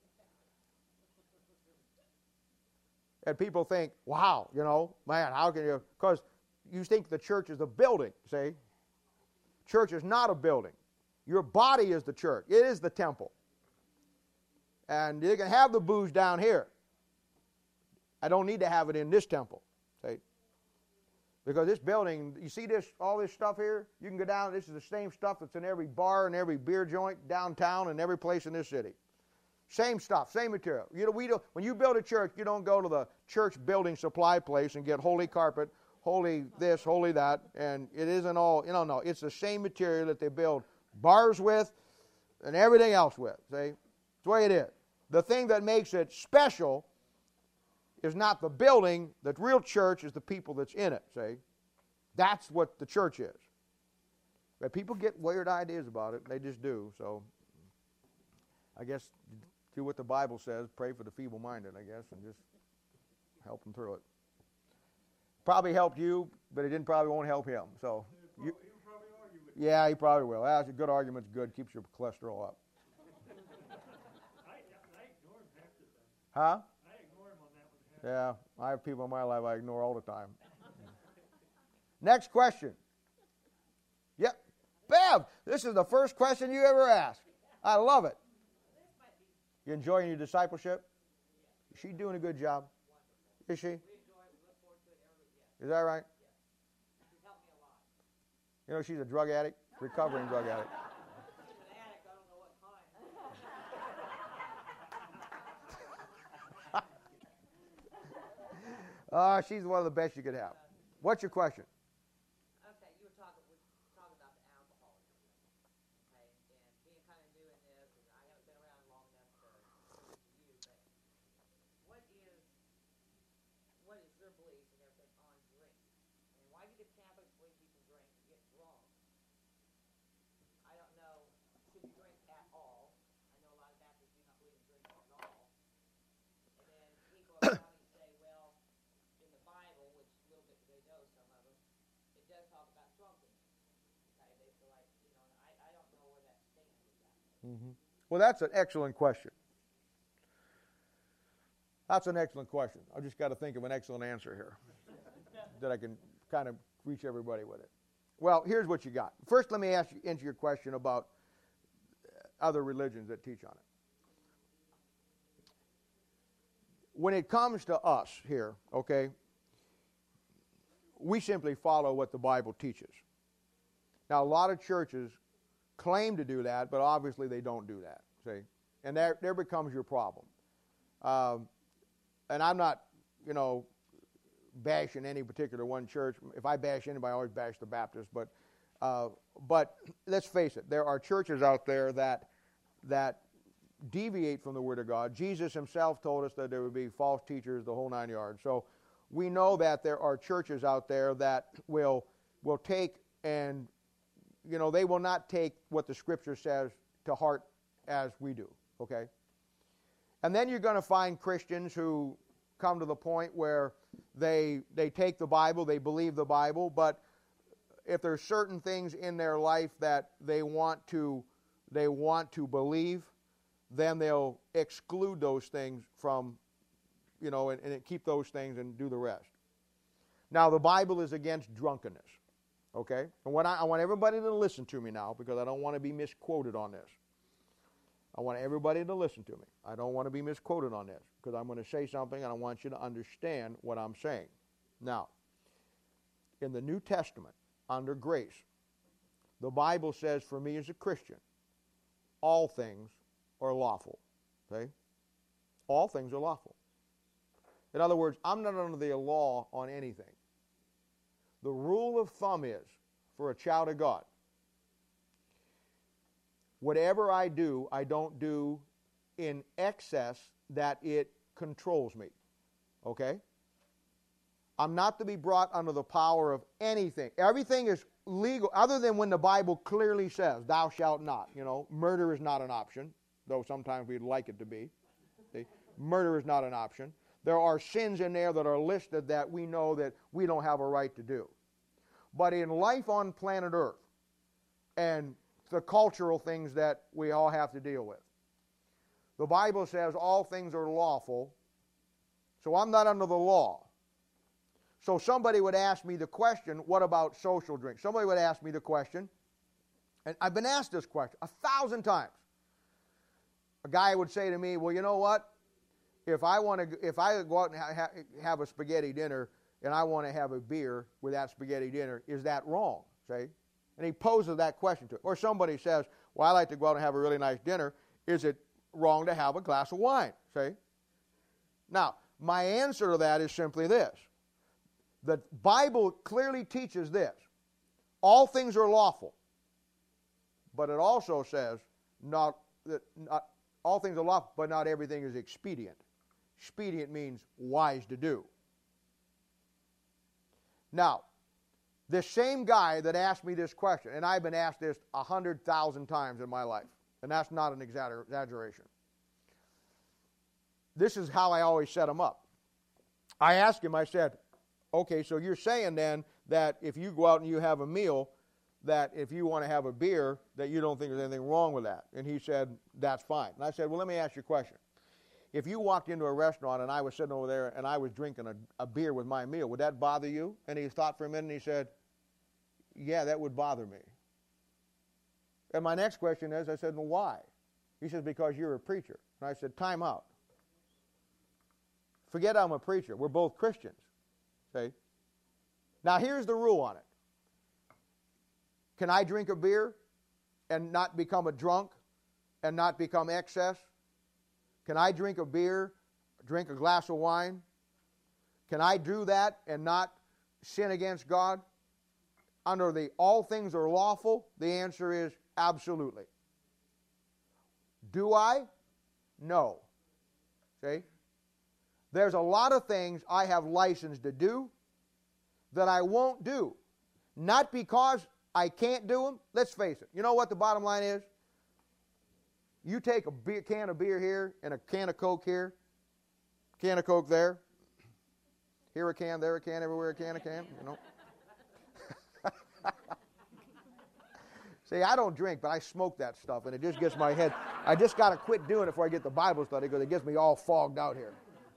S1: And people think, wow, you know, man, how can you, because you think the church is a building, see? Church is not a building. Your body is the church. It is the temple. And you can have the booze down here. I don't need to have it in this temple, see? Because this building, you see this, all this stuff here? You can go down, this is the same stuff that's in every bar and every beer joint downtown and every place in this city. Same stuff, same material. You know, we don't, when you build a church, you don't go to the church building supply place and get holy carpet, holy this, holy that, and it isn't all, you know, no. It's the same material that they build bars with and everything else with, see? It's the way it is. The thing that makes it special is not the building. The real church is the people that's in it, see? That's what the church is. But people get weird ideas about it. They just do. So I guess do what the Bible says. Pray for the feeble-minded, I guess, and just help them through it. Probably helped you, but it didn't probably won't help him. So
S4: He'll
S1: you,
S4: probably, he'll probably argue with you.
S1: yeah, he probably will. That's a good argument's good. Keeps your cholesterol up.
S4: I, I ignore him half the time.
S1: Huh?
S4: I ignore him on that one half.
S1: Yeah, I have people in my life I ignore all the time. Next question. Yep. Bev, this is the first question you ever asked. I love it. You enjoying your discipleship? Is she doing a good job? Is she? Is that right? You know, she's a drug addict, recovering drug addict. Uh, she's one of the best you could have. What's your question?
S5: Okay, you were talking, we were talking about the alcoholism, okay, and being kind of new in this, and I haven't been around long enough to listen to you, but what is, what is their beliefs and everything on drink? And why do the Catholics believe people drink and get drunk? I don't know, should you drink at all? I know a lot of Baptists do not believe in drinking at all. And then people around me say, well, in the Bible, which is a little bit talk about drunkenness. Okay, they feel like, you know, and I, I don't know where that stands with that.
S1: Mm-hmm. Well, that's an excellent question. That's an excellent question. I've just got to think of an excellent answer here that I can kind of reach everybody with it. Well, here's what you got. First, let me ask you, answer your question about other religions that teach on it. When it comes to us here, okay, we simply follow what the Bible teaches. Now, a lot of churches claim to do that, but obviously they don't do that, see? And there, there becomes your problem. Um, and I'm not, you know, bashing any particular one church. If I bash anybody, I always bash the Baptists. But, uh, but let's face it, there are churches out there that that deviate from the Word of God. Jesus himself told us that there would be false teachers, the whole nine yards. So we know that there are churches out there that will will take and, you know, they will not take what the Scripture says to heart as we do, okay? And then you're going to find Christians who come to the point where they they take the Bible, they believe the Bible, but if there's certain things in their life that they want to they want to believe, then they'll exclude those things from, you know, and, and keep those things and do the rest. Now, the Bible is against drunkenness, okay? And what I, I want everybody to listen to me now, because I don't want to be misquoted on this. I want everybody to listen to me. I don't want to be misquoted on this, because I'm going to say something and I want you to understand what I'm saying. Now, in the New Testament, under grace, the Bible says for me as a Christian, all things are lawful. Okay? All things are lawful. In other words, I'm not under the law on anything. The rule of thumb is, for a child of God, whatever I do, I don't do in excess that it controls me. Okay? I'm not to be brought under the power of anything. Everything is legal, other than when the Bible clearly says, thou shalt not. You know, murder is not an option, though sometimes we'd like it to be. See? Murder is not an option. There are sins in there that are listed that we know that we don't have a right to do. But in life on planet Earth, and the cultural things that we all have to deal with, the Bible says all things are lawful, so I'm not under the law. So somebody would ask me the question, what about social drinks? Somebody would ask me the question, and I've been asked this question a thousand times. A guy would say to me, well, you know what? If I want to, if I go out and ha- have a spaghetti dinner and I want to have a beer with that spaghetti dinner, is that wrong? See? And he poses that question to it. Or somebody says, well, I like to go out and have a really nice dinner. Is it wrong to have a glass of wine? See? Now, my answer to that is simply this. The Bible clearly teaches this. All things are lawful. But it also says, not, that not all things are lawful, but not everything is expedient. Expedient means wise to do. Now, this same guy that asked me this question, and I've been asked this a hundred thousand times in my life, and that's not an exaggeration. This is how I always set him up. I asked him, I said, okay, so you're saying then that if you go out and you have a meal, that if you want to have a beer, that you don't think there's anything wrong with that. And he said, that's fine. And I said, well, let me ask you a question. If you walked into a restaurant and I was sitting over there and I was drinking a, a beer with my meal, would that bother you? And he thought for a minute and he said, yeah, that would bother me. And my next question is, I said, well, why? He says, because you're a preacher. And I said, time out. Forget I'm a preacher. We're both Christians. See? Now, here's the rule on it. Can I drink a beer and not become a drunk and not become excess? Can I drink a beer, drink a glass of wine? Can I do that and not sin against God? Under the all things are lawful, the answer is absolutely. Do I? No. See? There's a lot of things I have license to do that I won't do. Not because I can't do them. Let's face it. You know what the bottom line is? You take a beer, can of beer here and a can of Coke here, can of Coke there, here a can, there a can, everywhere a can, a can, you know. See, I don't drink, but I smoke that stuff, and it just gets my head. I just got to quit doing it before I get to Bible study because it gets me all fogged out here.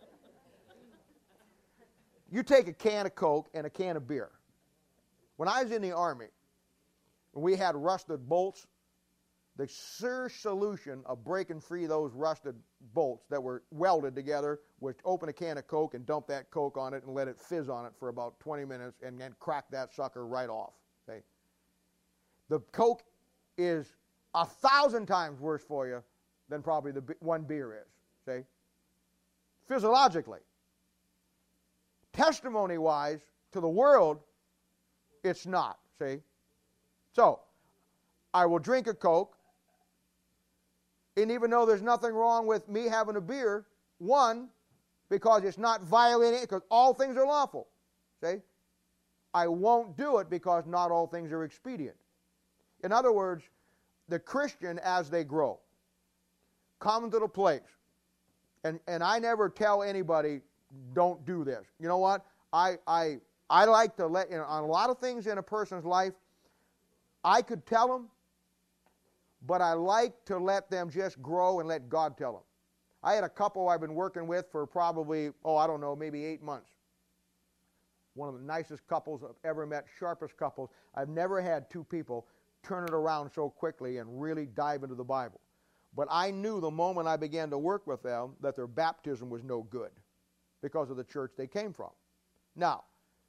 S1: You take a can of Coke and a can of beer. When I was in the Army, we had rusted bolts. The sure solution of breaking free those rusted bolts that were welded together was to open a can of Coke and dump that Coke on it and let it fizz on it for about twenty minutes and then crack that sucker right off. See? The Coke is a thousand times worse for you than probably the one beer is. See? Physiologically. Testimony-wise, to the world, it's not. See? So, I will drink a Coke, and even though there's nothing wrong with me having a beer, one, because it's not violating it, because all things are lawful. See? I won't do it because not all things are expedient. In other words, the Christian, as they grow, come to the place, and, and I never tell anybody, don't do this. You know what? I I I like to let, you know, on a lot of things in a person's life, I could tell them, but I like to let them just grow and let God tell them. I had a couple I've been working with for probably, oh, I don't know, maybe eight months. One of the nicest couples I've ever met, sharpest couples. I've never had two people turn it around so quickly and really dive into the Bible. But I knew the moment I began to work with them that their baptism was no good because of the church they came from. Now,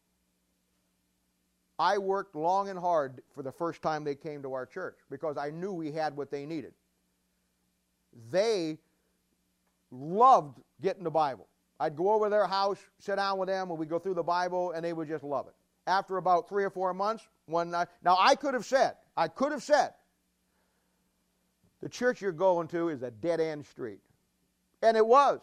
S1: I worked long and hard for the first time they came to our church because I knew we had what they needed. They loved getting the Bible. I'd go over to their house, sit down with them, and we'd go through the Bible, and they would just love it. After about three or four months, one night, now I could have said, I could have said, the church you're going to is a dead-end street. And it was.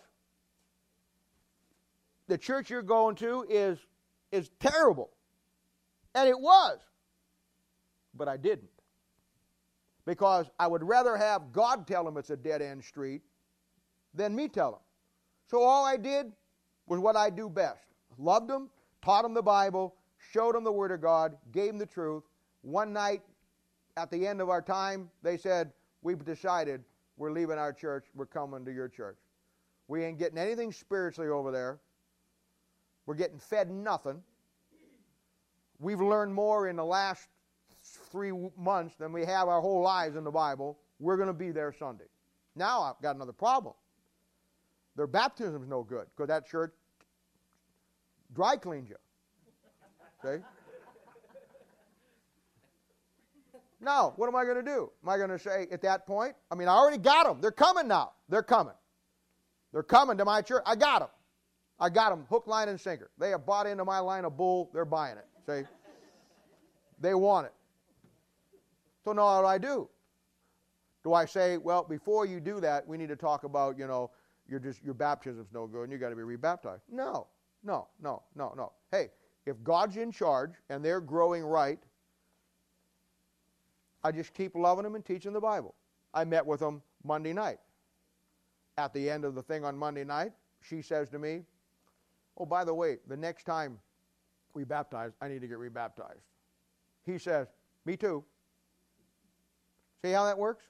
S1: The church you're going to is, is terrible. And it was. But I didn't. Because I would rather have God tell them it's a dead-end street than me tell them. So all I did was what I do best. Loved them, taught them the Bible, showed them the Word of God, gave them the truth. One night, at the end of our time, they said, we've decided we're leaving our church, we're coming to your church. We ain't getting anything spiritually over there. We're getting fed nothing. We've learned more in the last three months than we have our whole lives in the Bible. We're going to be there Sunday. Now I've got another problem. Their baptism's no good because that church dry cleans you. See? Now, what am I going to do? Am I going to say at that point? I mean, I already got them. They're coming now. They're coming. They're coming to my church. I got them. I got them hook, line, and sinker. They have bought into my line of bull. They're buying it. See? They want it. So now what do I do? Do I say, well, before you do that, we need to talk about, you know, your just your baptism's no good and you got to be rebaptized? No, no, no, no, no. Hey, if God's in charge and they're growing right, I just keep loving them and teaching the Bible. I met with them Monday night. At the end of the thing on Monday night, she says to me, oh, by the way, the next time we baptize, I need to get rebaptized. He says, me too. See how that works?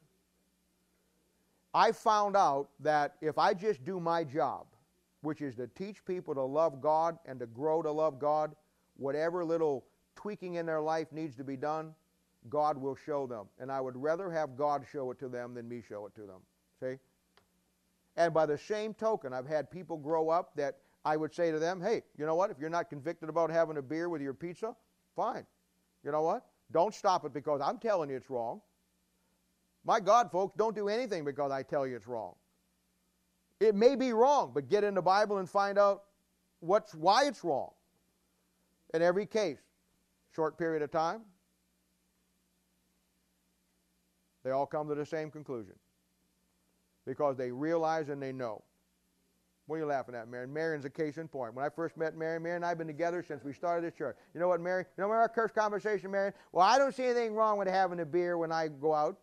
S1: I found out that if I just do my job, which is to teach people to love God and to grow to love God, whatever little tweaking in their life needs to be done, God will show them. And I would rather have God show it to them than me show it to them. See? And by the same token, I've had people grow up that I would say to them, hey, you know what? If you're not convicted about having a beer with your pizza, fine. You know what? Don't stop it because I'm telling you it's wrong. My God, folks, don't do anything because I tell you it's wrong. It may be wrong, but get in the Bible and find out what's why it's wrong. In every case, short period of time, they all come to the same conclusion because they realize and they know. What are you laughing at, Marion? Marion's a case in point. When I first met Marion, Marion and I have been together since we started this church. You know what, Marion? You know our first conversation, Marion? Well, I don't see anything wrong with having a beer when I go out.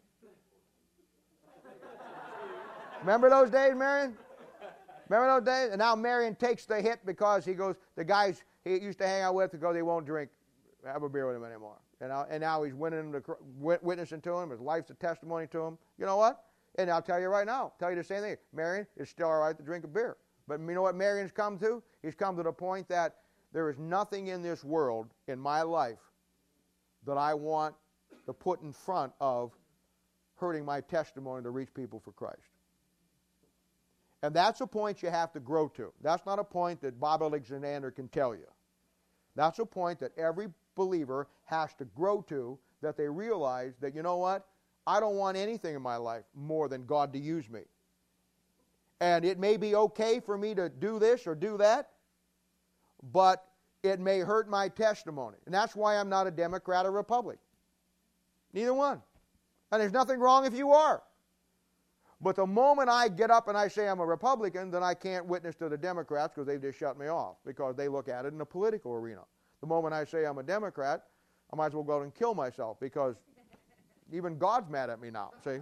S1: Remember those days, Marion? Remember those days? And now Marion takes the hit because he goes, the guys he used to hang out with because they won't drink have a beer with him anymore. And, I, and now he's winning him to, witnessing to him. His life's a testimony to him. You know what? And I'll tell you right now, tell you the same thing. Marion, it's still all right to drink a beer. But you know what Marion's come to? He's come to the point that there is nothing in this world, in my life, that I want to put in front of hurting my testimony to reach people for Christ. And that's a point you have to grow to. That's not a point that Bob Alexander can tell you. That's a point that every believer has to grow to, that they realize that, you know what? I don't want anything in my life more than God to use me. And it may be okay for me to do this or do that, but it may hurt my testimony. And that's why I'm not a Democrat or Republican. Neither one. And there's nothing wrong if you are. But the moment I get up and I say I'm a Republican, then I can't witness to the Democrats because they've just shut me off because they look at it in the political arena. The moment I say I'm a Democrat, I might as well go out and kill myself because even God's mad at me now, see?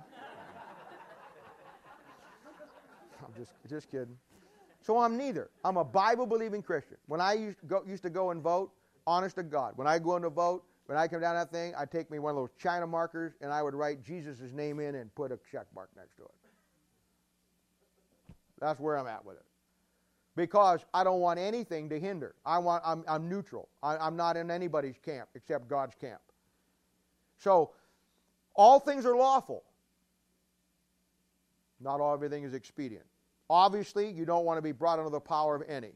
S1: I'm just, just kidding. So I'm neither. I'm a Bible-believing Christian. When I used to, go, used to go and vote, honest to God, when I go in to vote, when I come down that thing, I'd take me one of those China markers and I would write Jesus' name in and put a check mark next to it. That's where I'm at with it. Because I don't want anything to hinder. I want, I'm, I'm neutral. I, I'm not in anybody's camp except God's camp. So, all things are lawful. Not all everything is expedient. Obviously, you don't want to be brought under the power of any.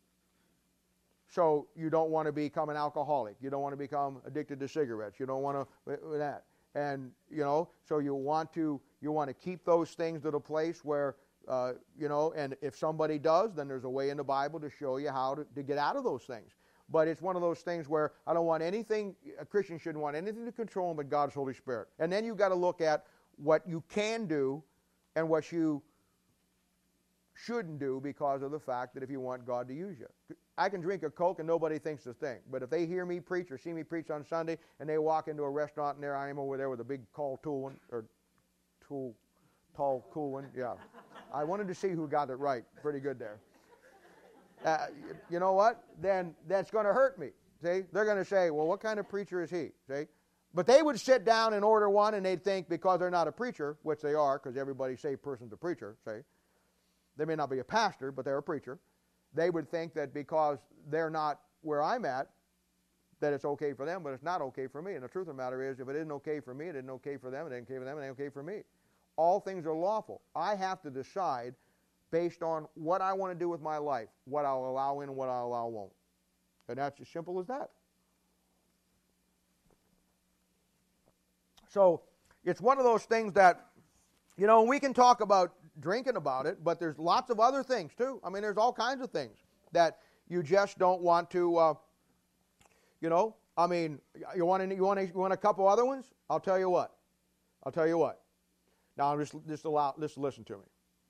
S1: So you don't want to become an alcoholic. You don't want to become addicted to cigarettes. You don't want to that. And you know, so you want to you want to keep those things to the place where uh, you know. And if somebody does, then there's a way in the Bible to show you how to, to get out of those things. But it's one of those things where I don't want anything. A Christian shouldn't want anything to control them but God's Holy Spirit. And then you've got to look at what you can do and what you shouldn't do because of the fact that if you want God to use you. I can drink a Coke and nobody thinks a thing. But if they hear me preach or see me preach on Sunday and they walk into a restaurant and there I am over there with a big tall tool one, or tool, tall cool one, yeah. I wanted to see who got it right. Pretty good there. Uh, you know what? Then that's going to hurt me. See? They're going to say, well, what kind of preacher is he? See? But they would sit down and order one and they'd think because they're not a preacher, which they are because every saved person's a preacher, see? They may not be a pastor, but they're a preacher. They would think that because they're not where I'm at, that it's okay for them, but it's not okay for me. And the truth of the matter is, if it isn't okay for me, it isn't okay for them, it ain't okay for them, it ain't okay for me. All things are lawful. I have to decide based on what I want to do with my life, what I'll allow in and what I'll allow won't. And that's as simple as that. So it's one of those things that, you know, we can talk about drinking about it, but there's lots of other things too. I mean, there's all kinds of things that you just don't want to, uh, you know. I mean, you want to, you want to, you want a couple other ones? I'll tell you what. I'll tell you what. Now, just just allow, just listen to me.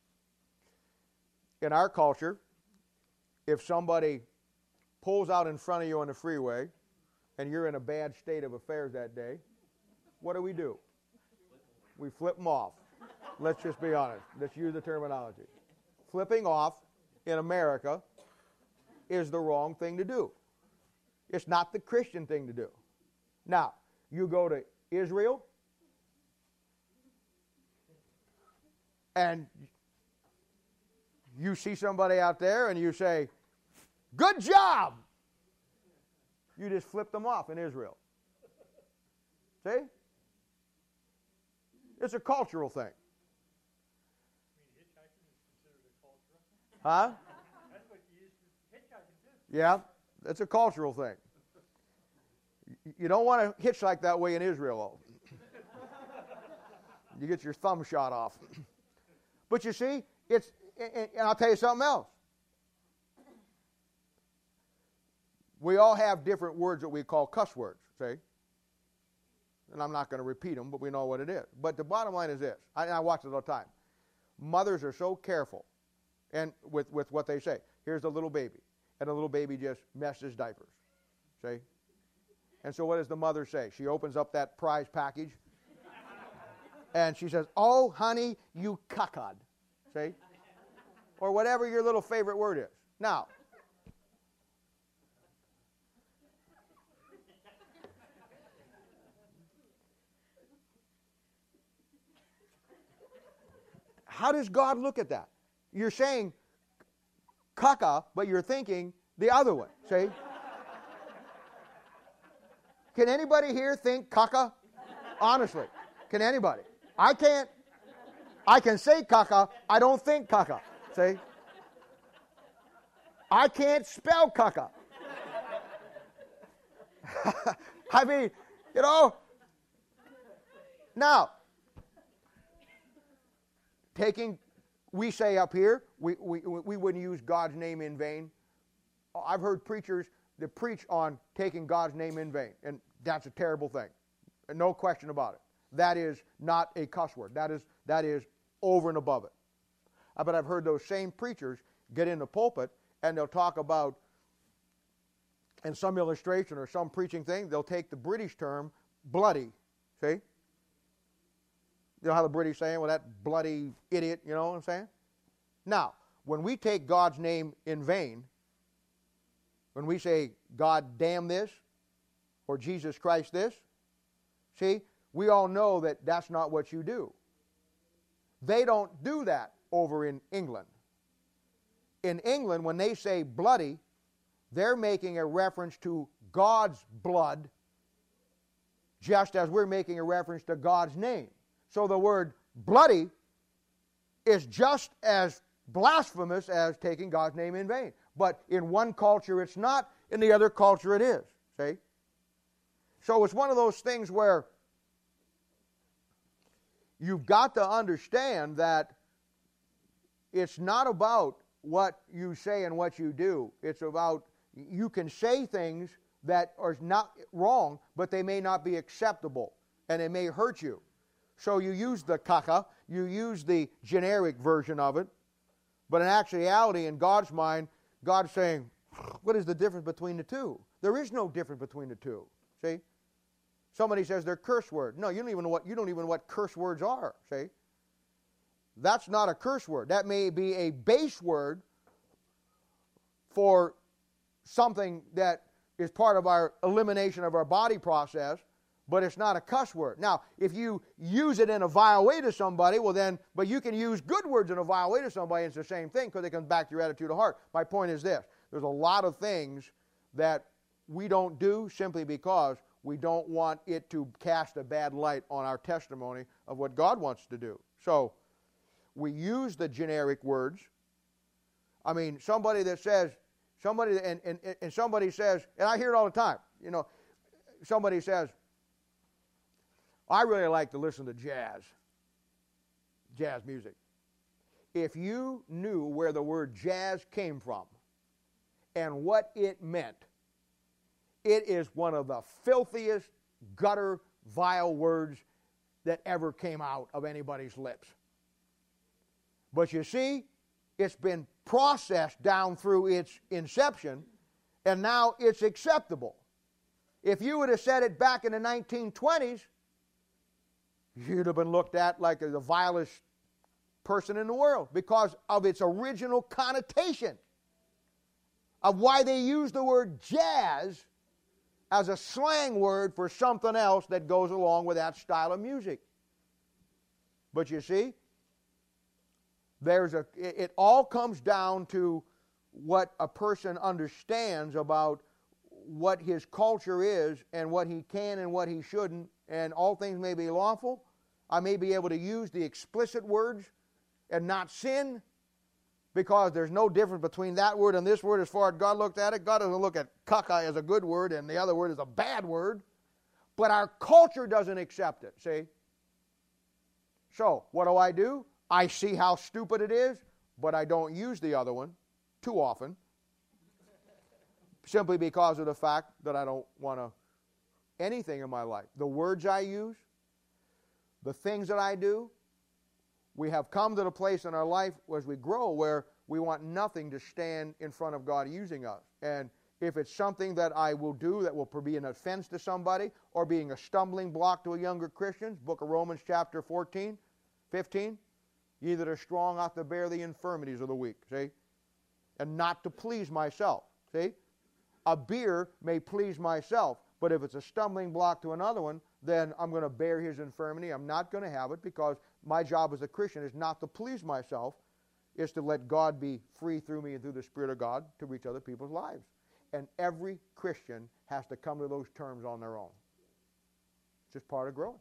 S1: In our culture, if somebody pulls out in front of you on the freeway, and you're in a bad state of affairs that day, what do we do? We flip them off. Let's just be honest. Let's use the terminology. Flipping off in America is the wrong thing to do. It's not the Christian thing to do. Now, you go to Israel, and you see somebody out there and you say, "Good job!" You just flip them off in Israel. See? It's a cultural thing. Huh?
S4: That's what you use for hitchhiking too.
S1: Yeah, it's a cultural thing. You don't want to hitchhike that way in Israel. You get your thumb shot off. But you see, it's, and I'll tell you something else. We all have different words that we call cuss words, see? And I'm not going to repeat them, but we know what it is. But the bottom line is this. I, I watch it all the time. Mothers are so careful and with, with what they say. Here's a little baby. And the little baby just messes diapers. See? And so what does the mother say? She opens up that prize package. And she says, "Oh, honey, you cuckad." See? Or whatever your little favorite word is. Now, how does God look at that? You're saying caca, but you're thinking the other way. See? Can anybody here think caca? Honestly, can anybody? I can't. I can say caca. I don't think caca. See? I can't spell caca. I mean, you know. Now, taking, we say up here, we, we, we wouldn't use God's name in vain. I've heard preachers that preach on taking God's name in vain, and that's a terrible thing. No question about it. That is not a cuss word. That is, that is over and above it. Uh, But I've heard those same preachers get in the pulpit and they'll talk about, in some illustration or some preaching thing, they'll take the British term bloody. See? You know how the British saying, well, that bloody idiot, you know what I'm saying? Now, when we take God's name in vain, when we say, God damn this, or Jesus Christ this, see, we all know that that's not what you do. They don't do that over in England. In England, when they say bloody, they're making a reference to God's blood, just as we're making a reference to God's name. So the word bloody is just as blasphemous as taking God's name in vain. But in one culture it's not, in the other culture it is. See? So it's one of those things where you've got to understand that it's not about what you say and what you do. It's about, you can say things that are not wrong, but they may not be acceptable, and it may hurt you. So you use the caca, you use the generic version of it, but in actuality, in God's mind, God's saying, what is the difference between the two? There is no difference between the two. See? Somebody says they're curse words. No, you don't even know what you don't even know what curse words are. See? That's not a curse word. That may be a base word for something that is part of our elimination of our body process, but it's not a cuss word. Now, if you use it in a vile way to somebody, well then, but you can use good words in a vile way to somebody, and it's the same thing because it comes back to your attitude of heart. My point is this. There's a lot of things that we don't do simply because we don't want it to cast a bad light on our testimony of what God wants to do. So, we use the generic words. I mean, somebody that says, somebody, and, and, and somebody says, and I hear it all the time, you know, somebody says, I really like to listen to jazz, jazz music. If you knew where the word jazz came from and what it meant, it is one of the filthiest, gutter, vile words that ever came out of anybody's lips. But you see, it's been processed down through its inception, and now it's acceptable. If you would have said it back in the nineteen twenties, you'd have been looked at like the vilest person in the world because of its original connotation of why they use the word jazz as a slang word for something else that goes along with that style of music. But you see, there's a, it, it all comes down to what a person understands about what his culture is and what he can and what he shouldn't, and all things may be lawful. I may be able to use the explicit words and not sin, because there's no difference between that word and this word as far as God looked at it. God doesn't look at caca as a good word and the other word as a bad word. But our culture doesn't accept it, see? So, what do I do? I see how stupid it is, but I don't use the other one too often, simply because of the fact that I don't want to anything in my life. The words I use, the things that I do, we have come to the place in our life as we grow where we want nothing to stand in front of God using us. And if it's something that I will do that will be an offense to somebody or being a stumbling block to a younger Christian, book of Romans chapter fourteen, fifteen, ye that are strong ought to bear the infirmities of the weak, see? And not to please myself, see? A beer may please myself, But if it's a stumbling block to another one, then I'm going to bear his infirmity. I'm not going to have it, because my job as a Christian is not to please myself. It's to let God be free through me and through the Spirit of God to reach other people's lives. And every Christian has to come to those terms on their own. It's just part of growing.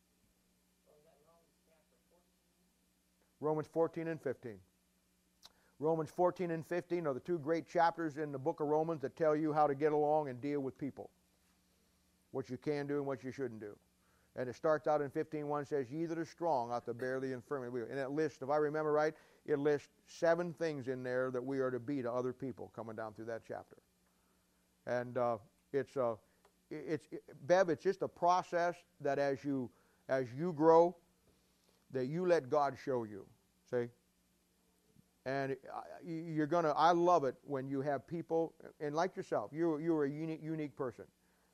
S1: Romans fourteen and fifteen. Romans fourteen and fifteen are the two great chapters in the book of Romans that tell you how to get along and deal with people. What you can do and what you shouldn't do. And it starts out in fifteen one, says, ye that are strong ought to bear the infirmity. And it lists, if I remember right, it lists seven things in there that we are to be to other people coming down through that chapter. And uh, it's, uh, it's it, Bev, it's just a process that as you, as you grow, that you let God show you. See? And you're going to, I love it when you have people, and like yourself, you're, you're a unique, unique person.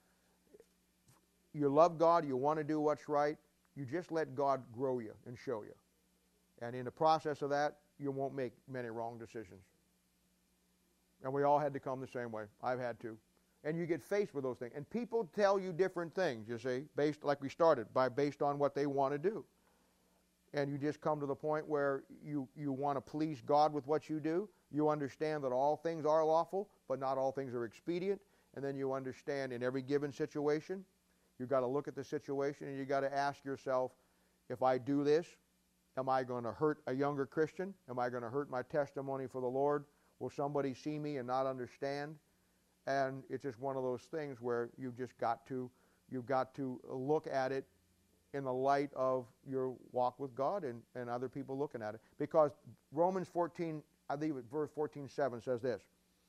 S1: You love God, you want to do what's right, you just let God grow you and show you. And in the process of that, you won't make many wrong decisions. And we all had to come the same way. I've had to. And you get faced with those things. And people tell you different things, you see, based, like we started, by based on what they want to do. And you just come to the point where you, you want to please God with what you do. You understand that all things are lawful, but not all things are expedient. And then you understand in every given situation, you've got to look at the situation and you've got to ask yourself, if I do this, am I going to hurt a younger Christian? Am I going to hurt my testimony for the Lord? Will somebody see me and not understand? And it's just one of those things where you've just got to, you've got to look at it in the light of your walk with God and, and other people looking at it. Because Romans fourteen, I think verse fourteen seven says this.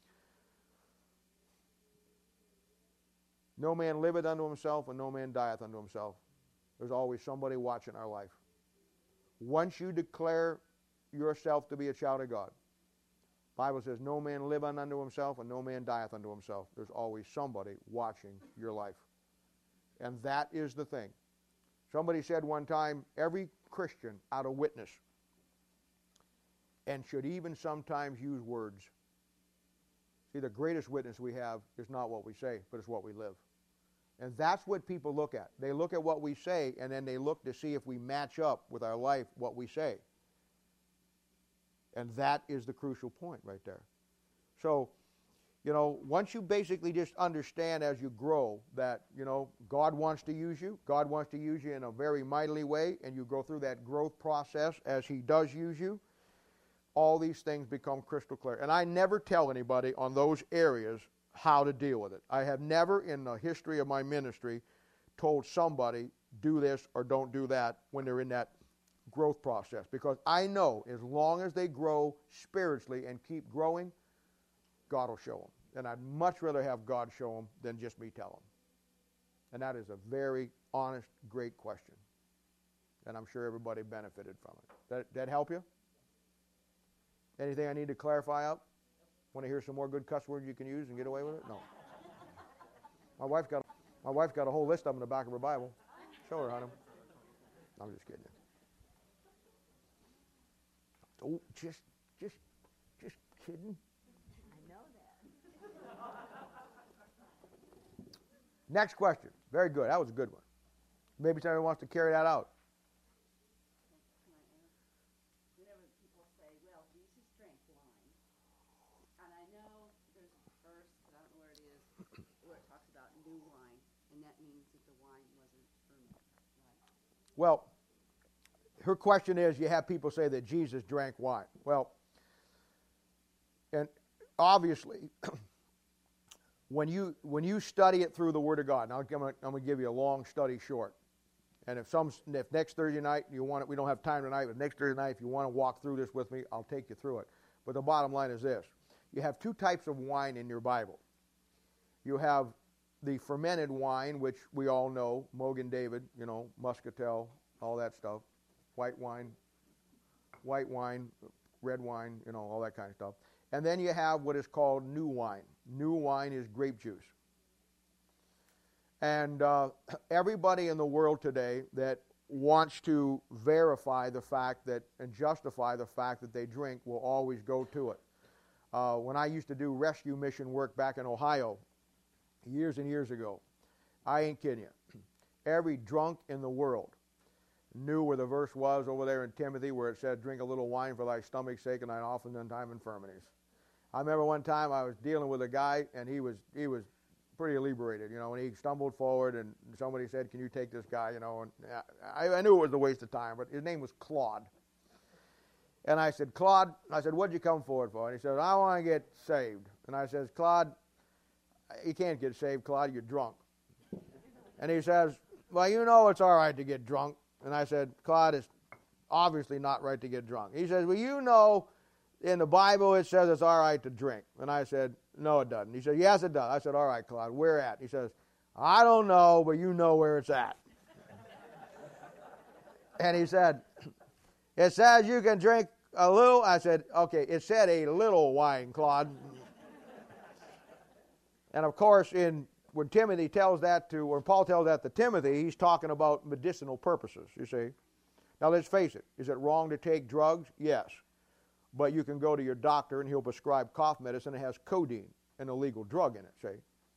S1: No man liveth unto himself, and no man dieth unto himself. There's always somebody watching our life. Once you declare yourself to be a child of God, the Bible says, no man liveth unto himself, and no man dieth unto himself. There's always somebody watching your life. And that is the thing. Somebody said one time, every Christian ought to witness and should even sometimes use words. See, the greatest witness we have is not what we say, but it's what we live. And that's what people look at. They look at what we say, and then they look to see if we match up with our life what we say. And that is the crucial point right there. So, you know, once you basically just understand as you grow that, you know, God wants to use you, God wants to use you in a very mightily way, and you go through that growth process as He does use you, all these things become crystal clear. And I never tell anybody on those areas how to deal with it. I have never in the history of my ministry told somebody do this or don't do that when they're in that growth process. Because I know as long as they grow spiritually and keep growing, God will show them. And I'd much rather have God show them than just me tell them. And that is a very honest, great question. And I'm sure everybody benefited from it. That, that help you? Anything I need to clarify up? Want to hear some more good cuss words you can use and get away with it? No. My wife got my wife got a whole list of them in the back of her Bible. Show her, honey. I'm just kidding you. Oh, just, just, just kidding.
S5: I know that.
S1: Next question. Very good. That was a good one. Maybe somebody wants to carry that out.
S6: Whenever people say, well, Jesus drank wine, and I know there's a verse, but I don't know where it is, where it talks about new wine, and that means that the wine wasn't fermented, right?
S1: Well, her question is, you have people say that Jesus drank wine. Well, and obviously, when you when you study it through the Word of God, now I'm going to give you a long study short. And if some, if next Thursday night you want it, we don't have time tonight, but next Thursday night, if you want to walk through this with me, I'll take you through it. But the bottom line is this. You have two types of wine in your Bible. You have the fermented wine, which we all know, Mogan David, you know, Muscatel, all that stuff. White wine, white wine, red wine, you know, all that kind of stuff. And then you have what is called new wine. New wine is grape juice. And uh, everybody in the world today that wants to verify the fact that and justify the fact that they drink will always go to it. Uh, when I used to do rescue mission work back in Ohio years and years ago, I ain't kidding you. Every drunk in the world knew where the verse was over there in Timothy where it said, drink a little wine for thy stomach's sake and thine often done time infirmities. I remember one time I was dealing with a guy, and he was he was pretty inebriated, you know, and he stumbled forward, and somebody said, can you take this guy, you know, and I, I knew it was a waste of time, but his name was Claude. And I said, Claude, I said, what'd you come forward for? And he said, I want to get saved. And I says, Claude, you can't get saved, Claude, you're drunk. And he says, well, you know it's all right to get drunk. And I said, Claude, it's obviously not right to get drunk. He says, well, you know in the Bible it says it's all right to drink. And I said, no, it doesn't. He said, yes, it does. I said, all right, Claude, where at? He says, I don't know, but you know where it's at. And he said, it says you can drink a little. I said, okay, it said a little wine, Claude. And of course, in when Timothy tells that to, or Paul tells that to Timothy, he's talking about medicinal purposes, you see. Now let's face it, is it wrong to take drugs? Yes. But you can go to your doctor and he'll prescribe cough medicine that has codeine, an illegal drug in it, see.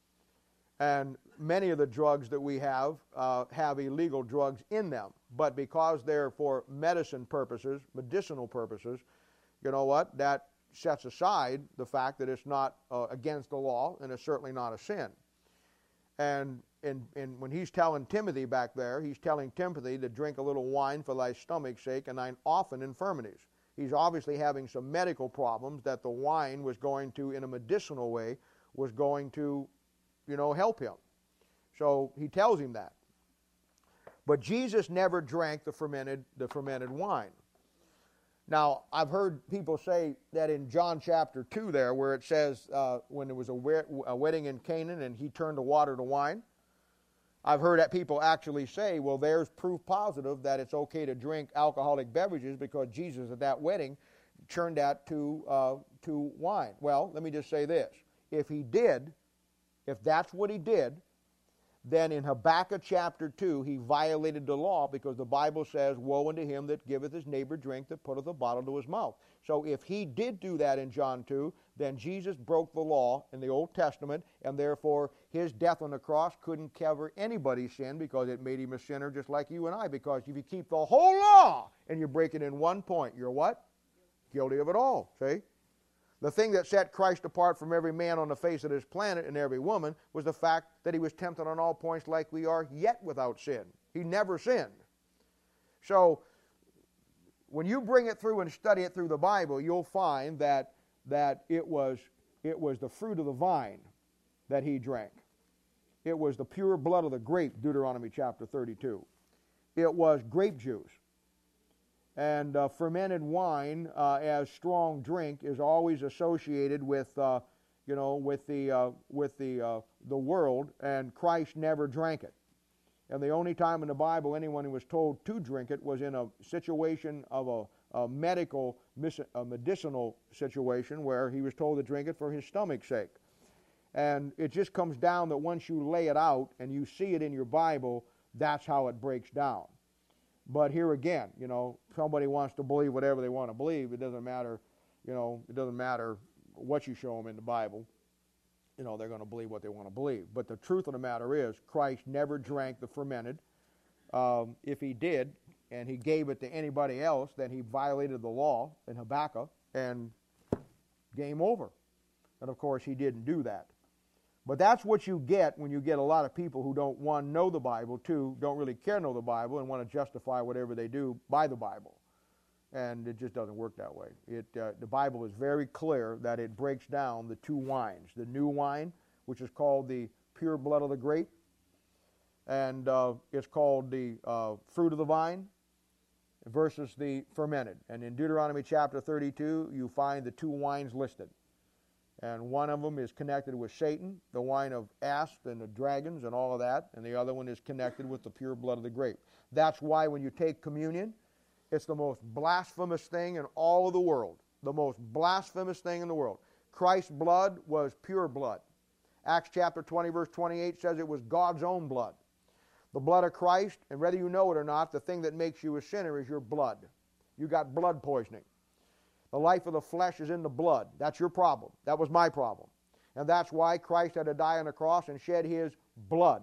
S1: And many of the drugs that we have uh, have illegal drugs in them. But because they're for medicine purposes, medicinal purposes, you know what? That sets aside the fact that it's not uh, against the law, and it's certainly not a sin. And in, in, when he's telling Timothy back there, he's telling Timothy to drink a little wine for thy stomach's sake and thine often infirmities. He's obviously having some medical problems that the wine was going to, in a medicinal way, was going to, you know, help him. So he tells him that. But Jesus never drank the fermented, the fermented wine. Now, I've heard people say that in John chapter two there, where it says uh, when there was a, we- a wedding in Canaan and he turned the water to wine, I've heard that people actually say, well, there's proof positive that it's okay to drink alcoholic beverages because Jesus at that wedding turned that to, uh, to wine. Well, let me just say this. If he did, if that's what he did, then in Habakkuk chapter two, he violated the law because the Bible says, woe unto him that giveth his neighbor drink that putteth a bottle to his mouth. So if he did do that in John two, then Jesus broke the law in the Old Testament, and therefore his death on the cross couldn't cover anybody's sin because it made him a sinner just like you and I. Because if you keep the whole law and you break it in one point, you're what? Guilty of it all, see? The thing that set Christ apart from every man on the face of this planet and every woman was the fact that he was tempted on all points like we are, yet without sin. He never sinned. So when you bring it through and study it through the Bible, you'll find that that it was it was the fruit of the vine that he drank. It was the pure blood of the grape, Deuteronomy chapter thirty-two. It was grape juice. And uh, fermented wine, uh, as strong drink, is always associated with, uh, you know, with the uh, with the uh, the world, and Christ never drank it. And the only time in the Bible anyone who was told to drink it was in a situation of a, a medical, a medicinal situation where he was told to drink it for his stomach's sake. And it just comes down that once you lay it out and you see it in your Bible, that's how it breaks down. But here again, you know, somebody wants to believe whatever they want to believe. It doesn't matter, you know, it doesn't matter what you show them in the Bible. You know, they're going to believe what they want to believe. But the truth of the matter is, Christ never drank the fermented. Um, if he did, and he gave it to anybody else, then he violated the law in Habakkuk, and game over. And of course, he didn't do that. But that's what you get when you get a lot of people who don't, one, know the Bible, two, don't really care to know the Bible, and want to justify whatever they do by the Bible. And it just doesn't work that way. It, uh, the Bible is very clear that it breaks down the two wines. The new wine, which is called the pure blood of the grape, and uh, it's called the uh, fruit of the vine, versus the fermented. And in Deuteronomy chapter thirty-two, you find the two wines listed. And one of them is connected with Satan, the wine of asp and the dragons and all of that, and the other one is connected with the pure blood of the grape. That's why when you take communion, it's the most blasphemous thing in all of the world. The most blasphemous thing in the world. Christ's blood was pure blood. Acts chapter twenty, verse twenty-eight says it was God's own blood. The blood of Christ, and whether you know it or not, the thing that makes you a sinner is your blood. You got blood poisoning. The life of the flesh is in the blood. That's your problem. That was my problem. And that's why Christ had to die on the cross and shed his blood.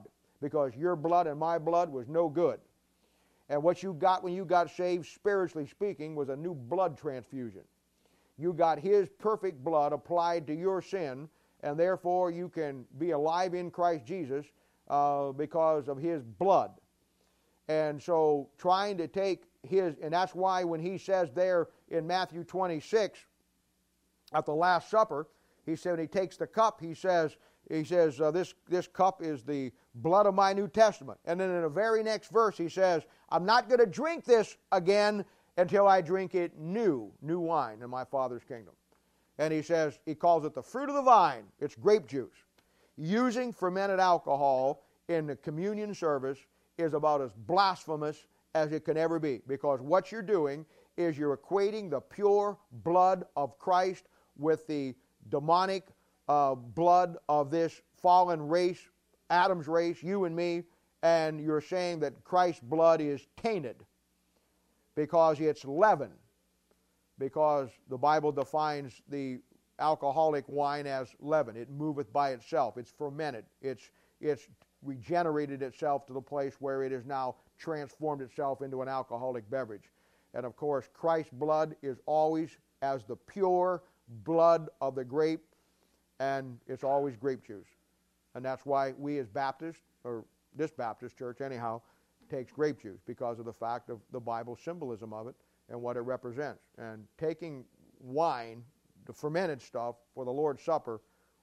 S1: because your blood and my blood was no good. And what you got when you got saved, spiritually speaking, was a new blood transfusion. You got His perfect blood applied to your sin, and therefore you can be alive in Christ Jesus uh, because of His blood. And so trying to take His, and that's why when He says there in Matthew twenty-six, at the Last Supper, He said when He takes the cup, He says, He says, uh, this, this cup is the blood of my New Testament. And then in the very next verse, He says, I'm not going to drink this again until I drink it new, new wine in my Father's kingdom. And He says, He calls it the fruit of the vine. It's grape juice. Using fermented alcohol in the communion service is about as blasphemous as it can ever be, because what you're doing is you're equating the pure blood of Christ with the demonic uh, blood of this fallen race, Adam's race, you and me, and you're saying that Christ's blood is tainted because it's leaven, because the Bible defines the alcoholic wine as leaven. It moveth by itself. It's fermented. It's, it's regenerated itself to the place where it has now transformed itself into an alcoholic beverage. And of course, Christ's blood is always as the pure blood of the grape, and it's always grape juice. And that's why we as Baptists, or this Baptist church anyhow, takes grape juice, because of the fact of the Bible symbolism of it and what it represents. And taking wine, the fermented stuff, for the Lord's Supper,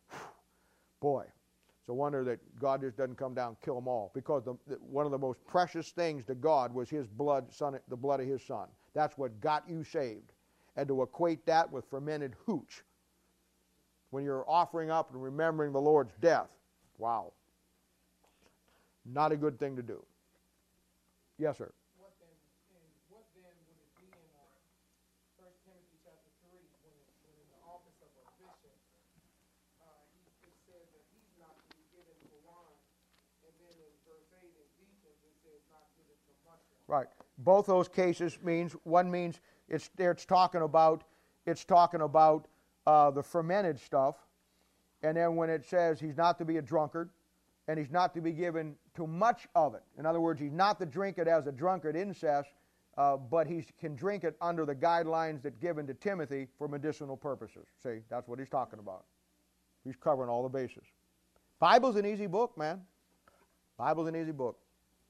S1: boy, it's a wonder that God just doesn't come down and kill them all, because the, the, one of the most precious things to God was His blood, son, the blood of His Son. That's what got you saved. And to equate that with fermented hooch when you're offering up and remembering the Lord's death, wow. Not a good thing to do. Yes, sir.
S7: What then, and what then would it be in uh, First Timothy chapter three, when, it, when in the office of a bishop, uh, he, it says that he's not to be given to wine, and then in verse eight, in deacons, it says not given to much wine.
S1: Right. Both those cases means, one means it's it's talking about it's talking about uh, the fermented stuff, and then when it says he's not to be a drunkard, and he's not to be given too much of it. In other words, he's not to drink it as a drunkard incest, uh, but he can drink it under the guidelines that given to Timothy for medicinal purposes. See, that's what he's talking about. He's covering all the bases. Bible's an easy book, man. Bible's an easy book.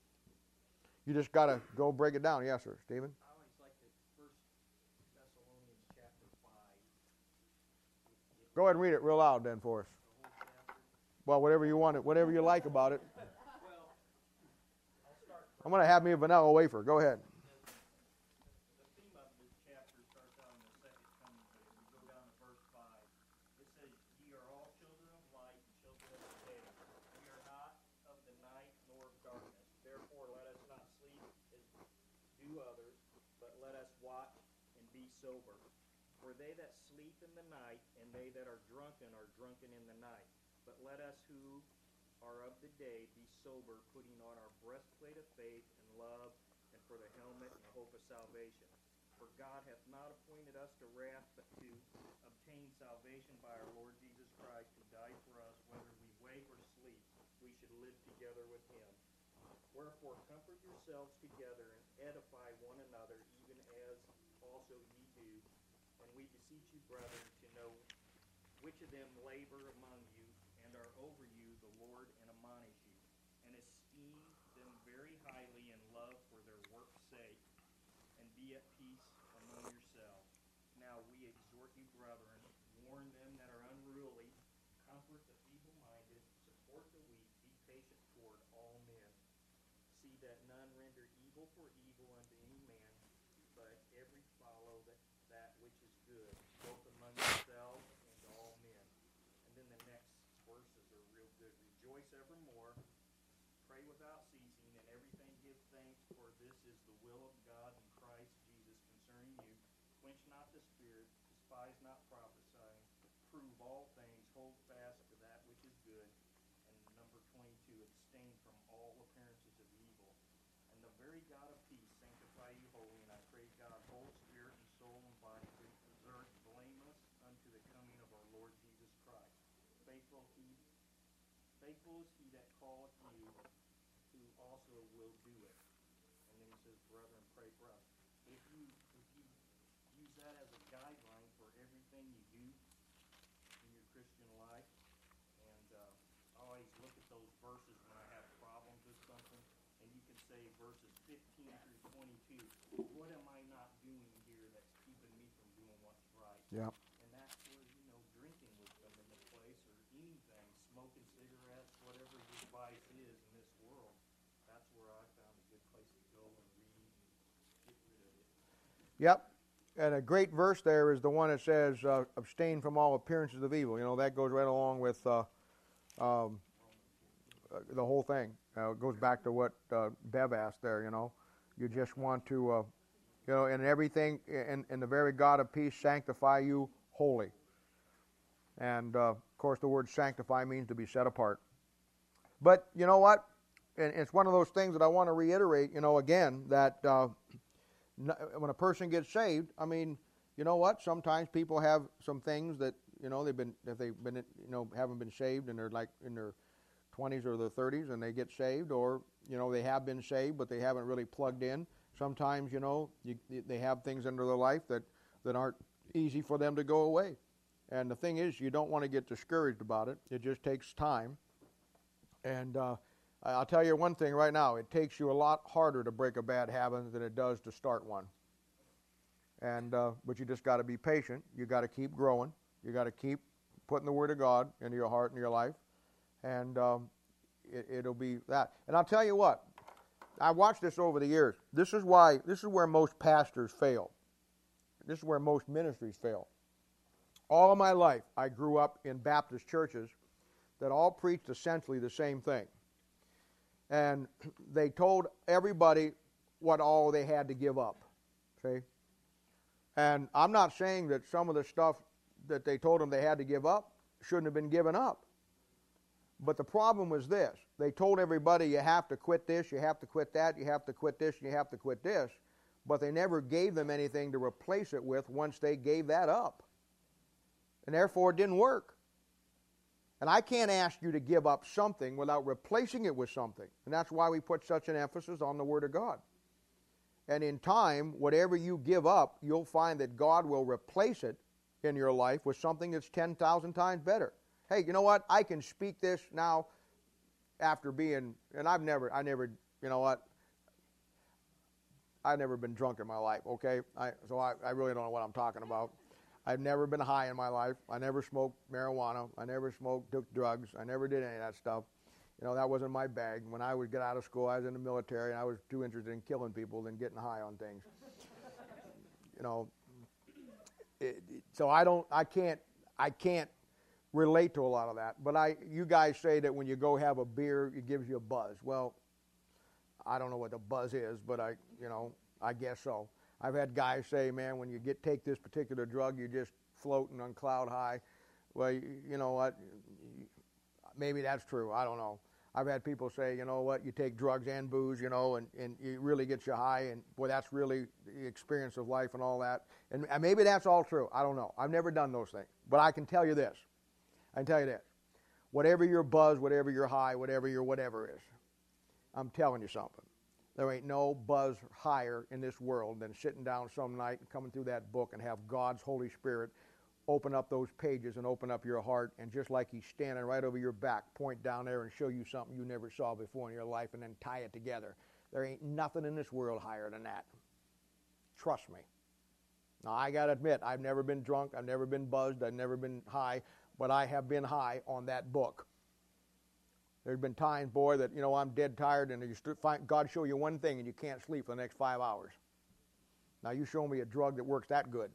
S1: You just got to go break it down. Yes, sir. Stephen?
S3: I always like the First Thessalonians chapter five.
S1: Go ahead and read it real loud then for us.
S3: The whole chapter.
S1: Well, whatever you want it, whatever you like about it.
S3: Well, I'll start from
S1: I'm going to have me a vanilla wafer. Go ahead.
S3: the theme of this chapter starts out in the second coming, but if you go down to verse five, it says, Ye are all children of light and children of the day. We are not of the night nor of darkness. Therefore let us not sleep as do others, but let us watch and be sober. For they that sleep in the night and they that are drunken are drunken in the night. But let us who are of the day be sober, putting on our breastplate of faith and love, and for the helmet and the hope of salvation. For God hath not appointed us to wrath, but to obtain salvation by our Lord Jesus Christ, who died for us, whether we wake or sleep, we should live together with him. Wherefore comfort yourselves together and edify one another, even as also ye do. And we beseech you, brethren, to know which of them labor among you, and are over you the Lord, and admonish you, and esteem them very highly in love for their work's sake, and be at peace among yourselves. Now we exhort you, brethren, warn them that are unruly, comfort the feeble-minded, support the weak, be patient toward all men. See that none render evil for evil unto any man, but every follow that, that which is good, both among yourselves and to all men. And then the next verses are real good. Rejoice evermore, pray without ceasing, and everything give thanks, for this is the will of God in Christ Jesus concerning you. Quench not the spirit, despise not prophesying, prove all things, hold fast to that which is good. And number twenty-two, abstain from all appearances of evil. And the very God of peace sanctify you wholly, and I pray God, whole spirit and soul and body be preserved blameless unto the coming of our Lord Jesus Christ. Faithful he, faithful is he that calleth you, says, brethren, pray for us. If you, if you use that as a guideline for everything you do in your Christian life, and uh, I always look at those verses when I have problems with something, and you can say verses fifteen through twenty-two, what am I not doing here that's keeping me from doing what's right?
S1: Yeah.
S3: And that's where, you know, drinking would come into place, or anything, smoking cigarettes, whatever your vice is in this world. That's where I found a good place to go and read and get rid of it.
S1: Yep. And a great verse there is the one that says, uh, abstain from all appearances of evil. You know, that goes right along with uh, um, uh, the whole thing. Uh, it goes back to what uh, Bev asked there, you know. You just want to, uh, you know, in everything, in, in the very God of peace, sanctify you wholly. And, uh, of course, the word sanctify means to be set apart. But, you know what? And it's one of those things that I want to reiterate, you know, again, that uh, when a person gets saved, I mean, you know what? Sometimes people have some things that, you know, they've been, if they've been, you know, haven't been saved and they're like in their twenties or their thirties and they get saved, or, you know, they have been saved but they haven't really plugged in. Sometimes, you know, you, they have things under their life that, that aren't easy for them to go away. And the thing is, you don't want to get discouraged about it. It just takes time. And uh, I'll tell you one thing right now. It takes you a lot harder to break a bad habit than it does to start one. And uh, but you just got to be patient. You got to keep growing. You got to keep putting the Word of God into your heart and your life. And um, it, it'll be that. And I'll tell you what. I watched this over the years. This is why. This is where most pastors fail. This is where most ministries fail. All of my life, I grew up in Baptist churches that all preached essentially the same thing. And they told everybody what all they had to give up. See? And I'm not saying that some of the stuff that they told them they had to give up shouldn't have been given up. But the problem was this. They told everybody you have to quit this, you have to quit that, you have to quit this, and you have to quit this. But they never gave them anything to replace it with once they gave that up. And therefore it didn't work. And I can't ask you to give up something without replacing it with something. And that's why we put such an emphasis on the Word of God. And in time, whatever you give up, you'll find that God will replace it in your life with something that's ten thousand times better. Hey, you know what? I can speak this now after being, and I've never, I never, you know what? I've never been drunk in my life, okay? I, so I, I really don't know what I'm talking about. I've never been high in my life. I never smoked marijuana. I never smoked, took drugs. I never did any of that stuff. You know, that wasn't my bag. When I would get out of school, I was in the military, and I was too interested in killing people than getting high on things. You know, it, it, so I don't, I can't, I can't relate to a lot of that. But I, you guys say that when you go have a beer, it gives you a buzz. Well, I don't know what the buzz is, but I, you know, I guess so. I've had guys say, man, when you get take this particular drug, you're just floating on cloud high. Well, you, you know what? Maybe that's true. I don't know. I've had people say, you know what, you take drugs and booze, you know, and, and it really gets you high, and boy, that's really the experience of life and all that. And, and maybe that's all true. I don't know. I've never done those things. But I can tell you this. I can tell you this. Whatever your buzz, whatever your high, whatever your whatever is, I'm telling you something. There ain't no buzz higher in this world than sitting down some night and coming through that book and have God's Holy Spirit open up those pages and open up your heart, and just like He's standing right over your back, point down there and show you something you never saw before in your life, and then tie it together. There ain't nothing in this world higher than that. Trust me. Now, I got to admit, I've never been drunk, I've never been buzzed, I've never been high, but I have been high on that book. There's been times, boy, that, you know, I'm dead tired, and you find God show you one thing and you can't sleep for the next five hours. Now, you show me a drug that works that good.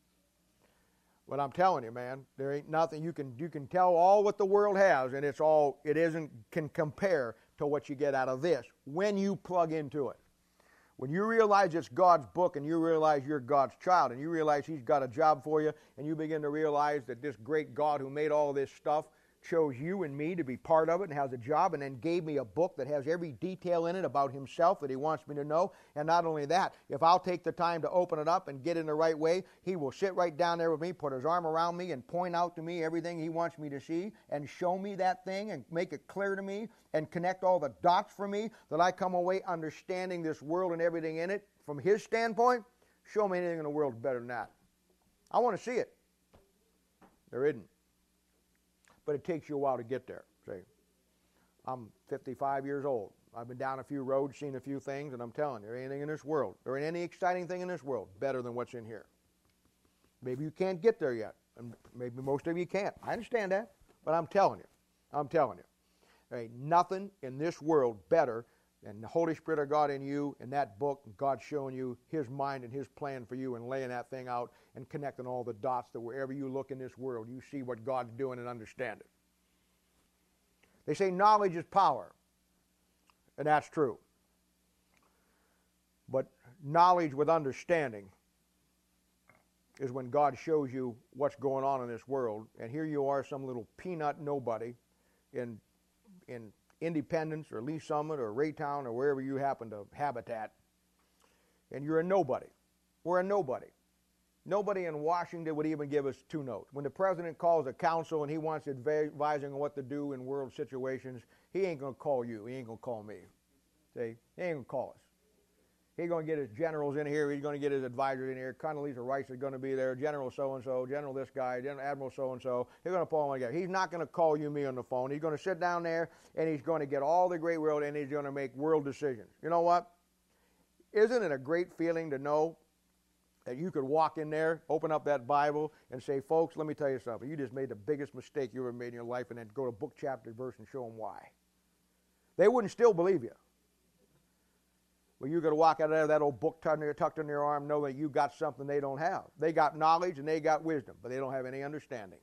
S1: But I'm telling you, man, there ain't nothing. You can you can tell all what the world has, and it's all, it isn't, can compare to what you get out of this when you plug into it. When you realize it's God's book, and you realize you're God's child, and you realize He's got a job for you, and you begin to realize that this great God who made all this stuff chose you and me to be part of it and has a job, and then gave me a book that has every detail in it about himself that he wants me to know. And not only that, if I'll take the time to open it up and get in the right way, he will sit right down there with me, put his arm around me, and point out to me everything he wants me to see, and show me that thing and make it clear to me, and connect all the dots for me, that I come away understanding this world and everything in it from his standpoint. Show me anything in the world better than that. I want to see it. There isn't. But it takes you a while to get there. See, I'm fifty-five years old. I've been down a few roads, seen a few things, and I'm telling you, there ain't anything in this world, there ain't any exciting thing in this world better than what's in here. Maybe you can't get there yet, and maybe most of you can't. I understand that, but I'm telling you, I'm telling you, there ain't nothing in this world better than the Holy Spirit of God in you, and that book, and God showing you His mind and His plan for you, and laying that thing out and connecting all the dots, that wherever you look in this world, you see what God's doing and understand it. They say knowledge is power, and that's true. But knowledge with understanding is when God shows you what's going on in this world, and here you are, some little peanut nobody in in Independence or Lee Summit or Raytown or wherever you happen to habitat, and you're a nobody. We're a nobody. Nobody in Washington would even give us two notes. When the president calls a council and he wants advising on what to do in world situations, he ain't going to call you. He ain't going to call me. See? He ain't going to call us. He's going to get his generals in here. He's going to get his advisors in here. Condoleezza Rice is going to be there. General so-and-so, General this guy, General Admiral so-and-so. He's going to pull them together. He's not going to call you, me on the phone. He's going to sit down there, and he's going to get all the great world, and he's going to make world decisions. You know what? Isn't it a great feeling to know that you could walk in there, open up that Bible, and say, folks, let me tell you something. You just made the biggest mistake you ever made in your life, and then go to book, chapter, verse, and show them why. They wouldn't still believe you. Well, you're going to walk out of there, that old book tucked in your arm, know that you got something they don't have. They got knowledge and they got wisdom, but they don't have any understanding.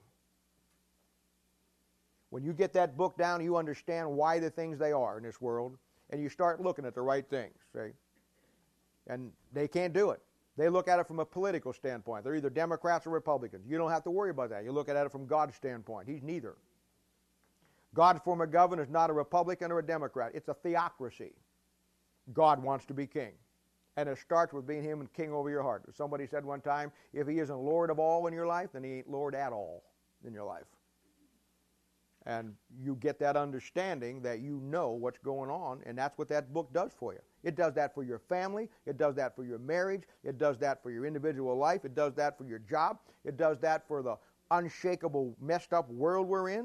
S1: When you get that book down, you understand why the things they are in this world, and you start looking at the right things, see? And they can't do it. They look at it from a political standpoint. They're either Democrats or Republicans. You don't have to worry about that. You look at it from God's standpoint. He's neither. God's form of government is not a Republican or a Democrat. It's a theocracy. God wants to be king. And it starts with being Him and king over your heart. Somebody said one time, if He isn't Lord of all in your life, then He ain't Lord at all in your life. And you get that understanding that you know what's going on, and that's what that book does for you. It does that for your family. It does that for your marriage. It does that for your individual life. It does that for your job. It does that for the unshakable, messed up world we're in.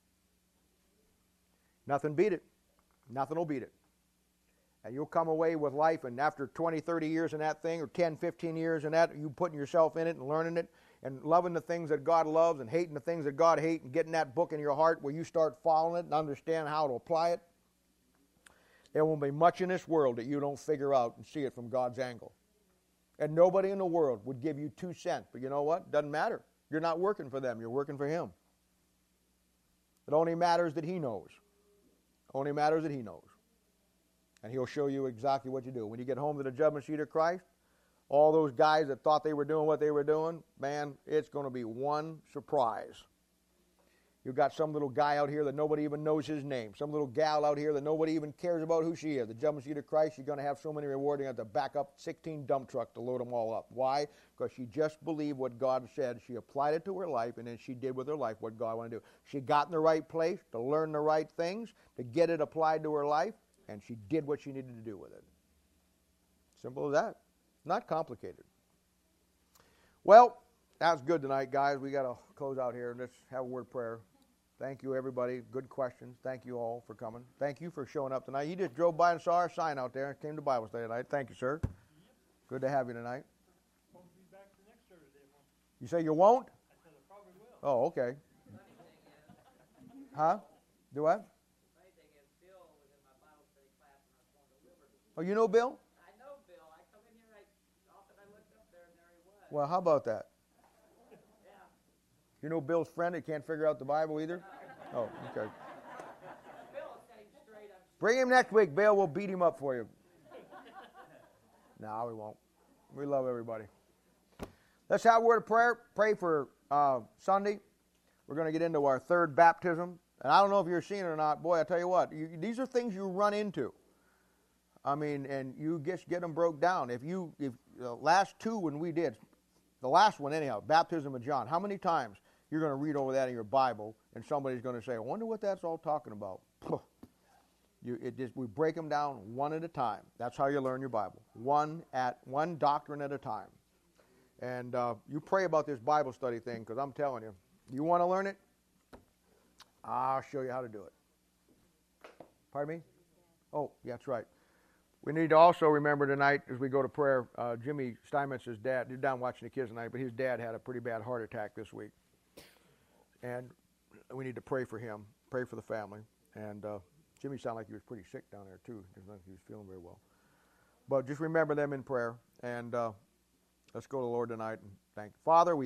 S1: Nothing beat it. Nothing will beat it. And you'll come away with life, and after twenty, thirty years in that thing, or ten, fifteen years in that, you putting yourself in it and learning it, and loving the things that God loves and hating the things that God hates, and getting that book in your heart where you start following it and understand how to apply it. There won't be much in this world that you don't figure out and see it from God's angle. And nobody in the world would give you two cents. But you know what? Doesn't matter. You're not working for them. You're working for Him. It only matters that He knows. Only matters that He knows. And He'll show you exactly what you do. When you get home to the judgment seat of Christ, all those guys that thought they were doing what they were doing, man, it's going to be one surprise. You've got some little guy out here that nobody even knows his name. Some little gal out here that nobody even cares about who she is. The judgment seat of Christ, you're going to have so many rewards, you're going to have to back up sixteen dump trucks to load them all up. Why? Because she just believed what God said. She applied it to her life, and then she did with her life what God wanted to do. She got in the right place to learn the right things, to get it applied to her life, and she did what she needed to do with it. Simple as that. Not complicated. Well, that's good tonight, guys. We got to close out here. Let's have a word of prayer. Thank you, everybody. Good questions. Thank you all for coming. Thank you for showing up tonight. You just drove by and saw our sign out there and came to Bible study tonight. Thank you, sir. Good to have you tonight.
S4: Won't be back the next Thursday, won't
S1: You say you won't?
S4: I said I probably will.
S1: Oh, okay. Huh? Do what?
S5: Funny thing is, Bill was in my Bible study class when I was going to Liberty.
S1: Oh, you know Bill?
S5: I know Bill. I come in here, I often I looked up there and there he was.
S1: Well, how about that?
S5: Yeah.
S1: You know Bill's friend that can't figure out the Bible either? Oh, okay.
S5: Bill will set him straight up.
S1: Bring him next week, Bill. We'll beat him up for you. No, we won't. We love everybody. Let's have a word of prayer. Pray for uh, Sunday. We're going to get into our third baptism. And I don't know if you're seeing it or not. Boy, I tell you what, you, these are things you run into. I mean, and you just get them broke down. If you, if the last two when we did, the last one anyhow, baptism of John, how many times you're going to read over that in your Bible and somebody's going to say, I wonder what that's all talking about. You, it just, we break them down one at a time. That's how you learn your Bible. One at one doctrine at a time. And uh, you pray about this Bible study thing, because I'm telling you, you want to learn it? I'll show you how to do it. Pardon me? Oh, yeah, that's right. We need to also remember tonight as we go to prayer, uh, Jimmy Steinmetz's dad, he's down watching the kids tonight, but his dad had a pretty bad heart attack this week. And we need to pray for him, pray for the family. And uh, Jimmy sounded like he was pretty sick down there, too. He was feeling very well. But just remember them in prayer. And uh, let's go to the Lord tonight and thank Father, we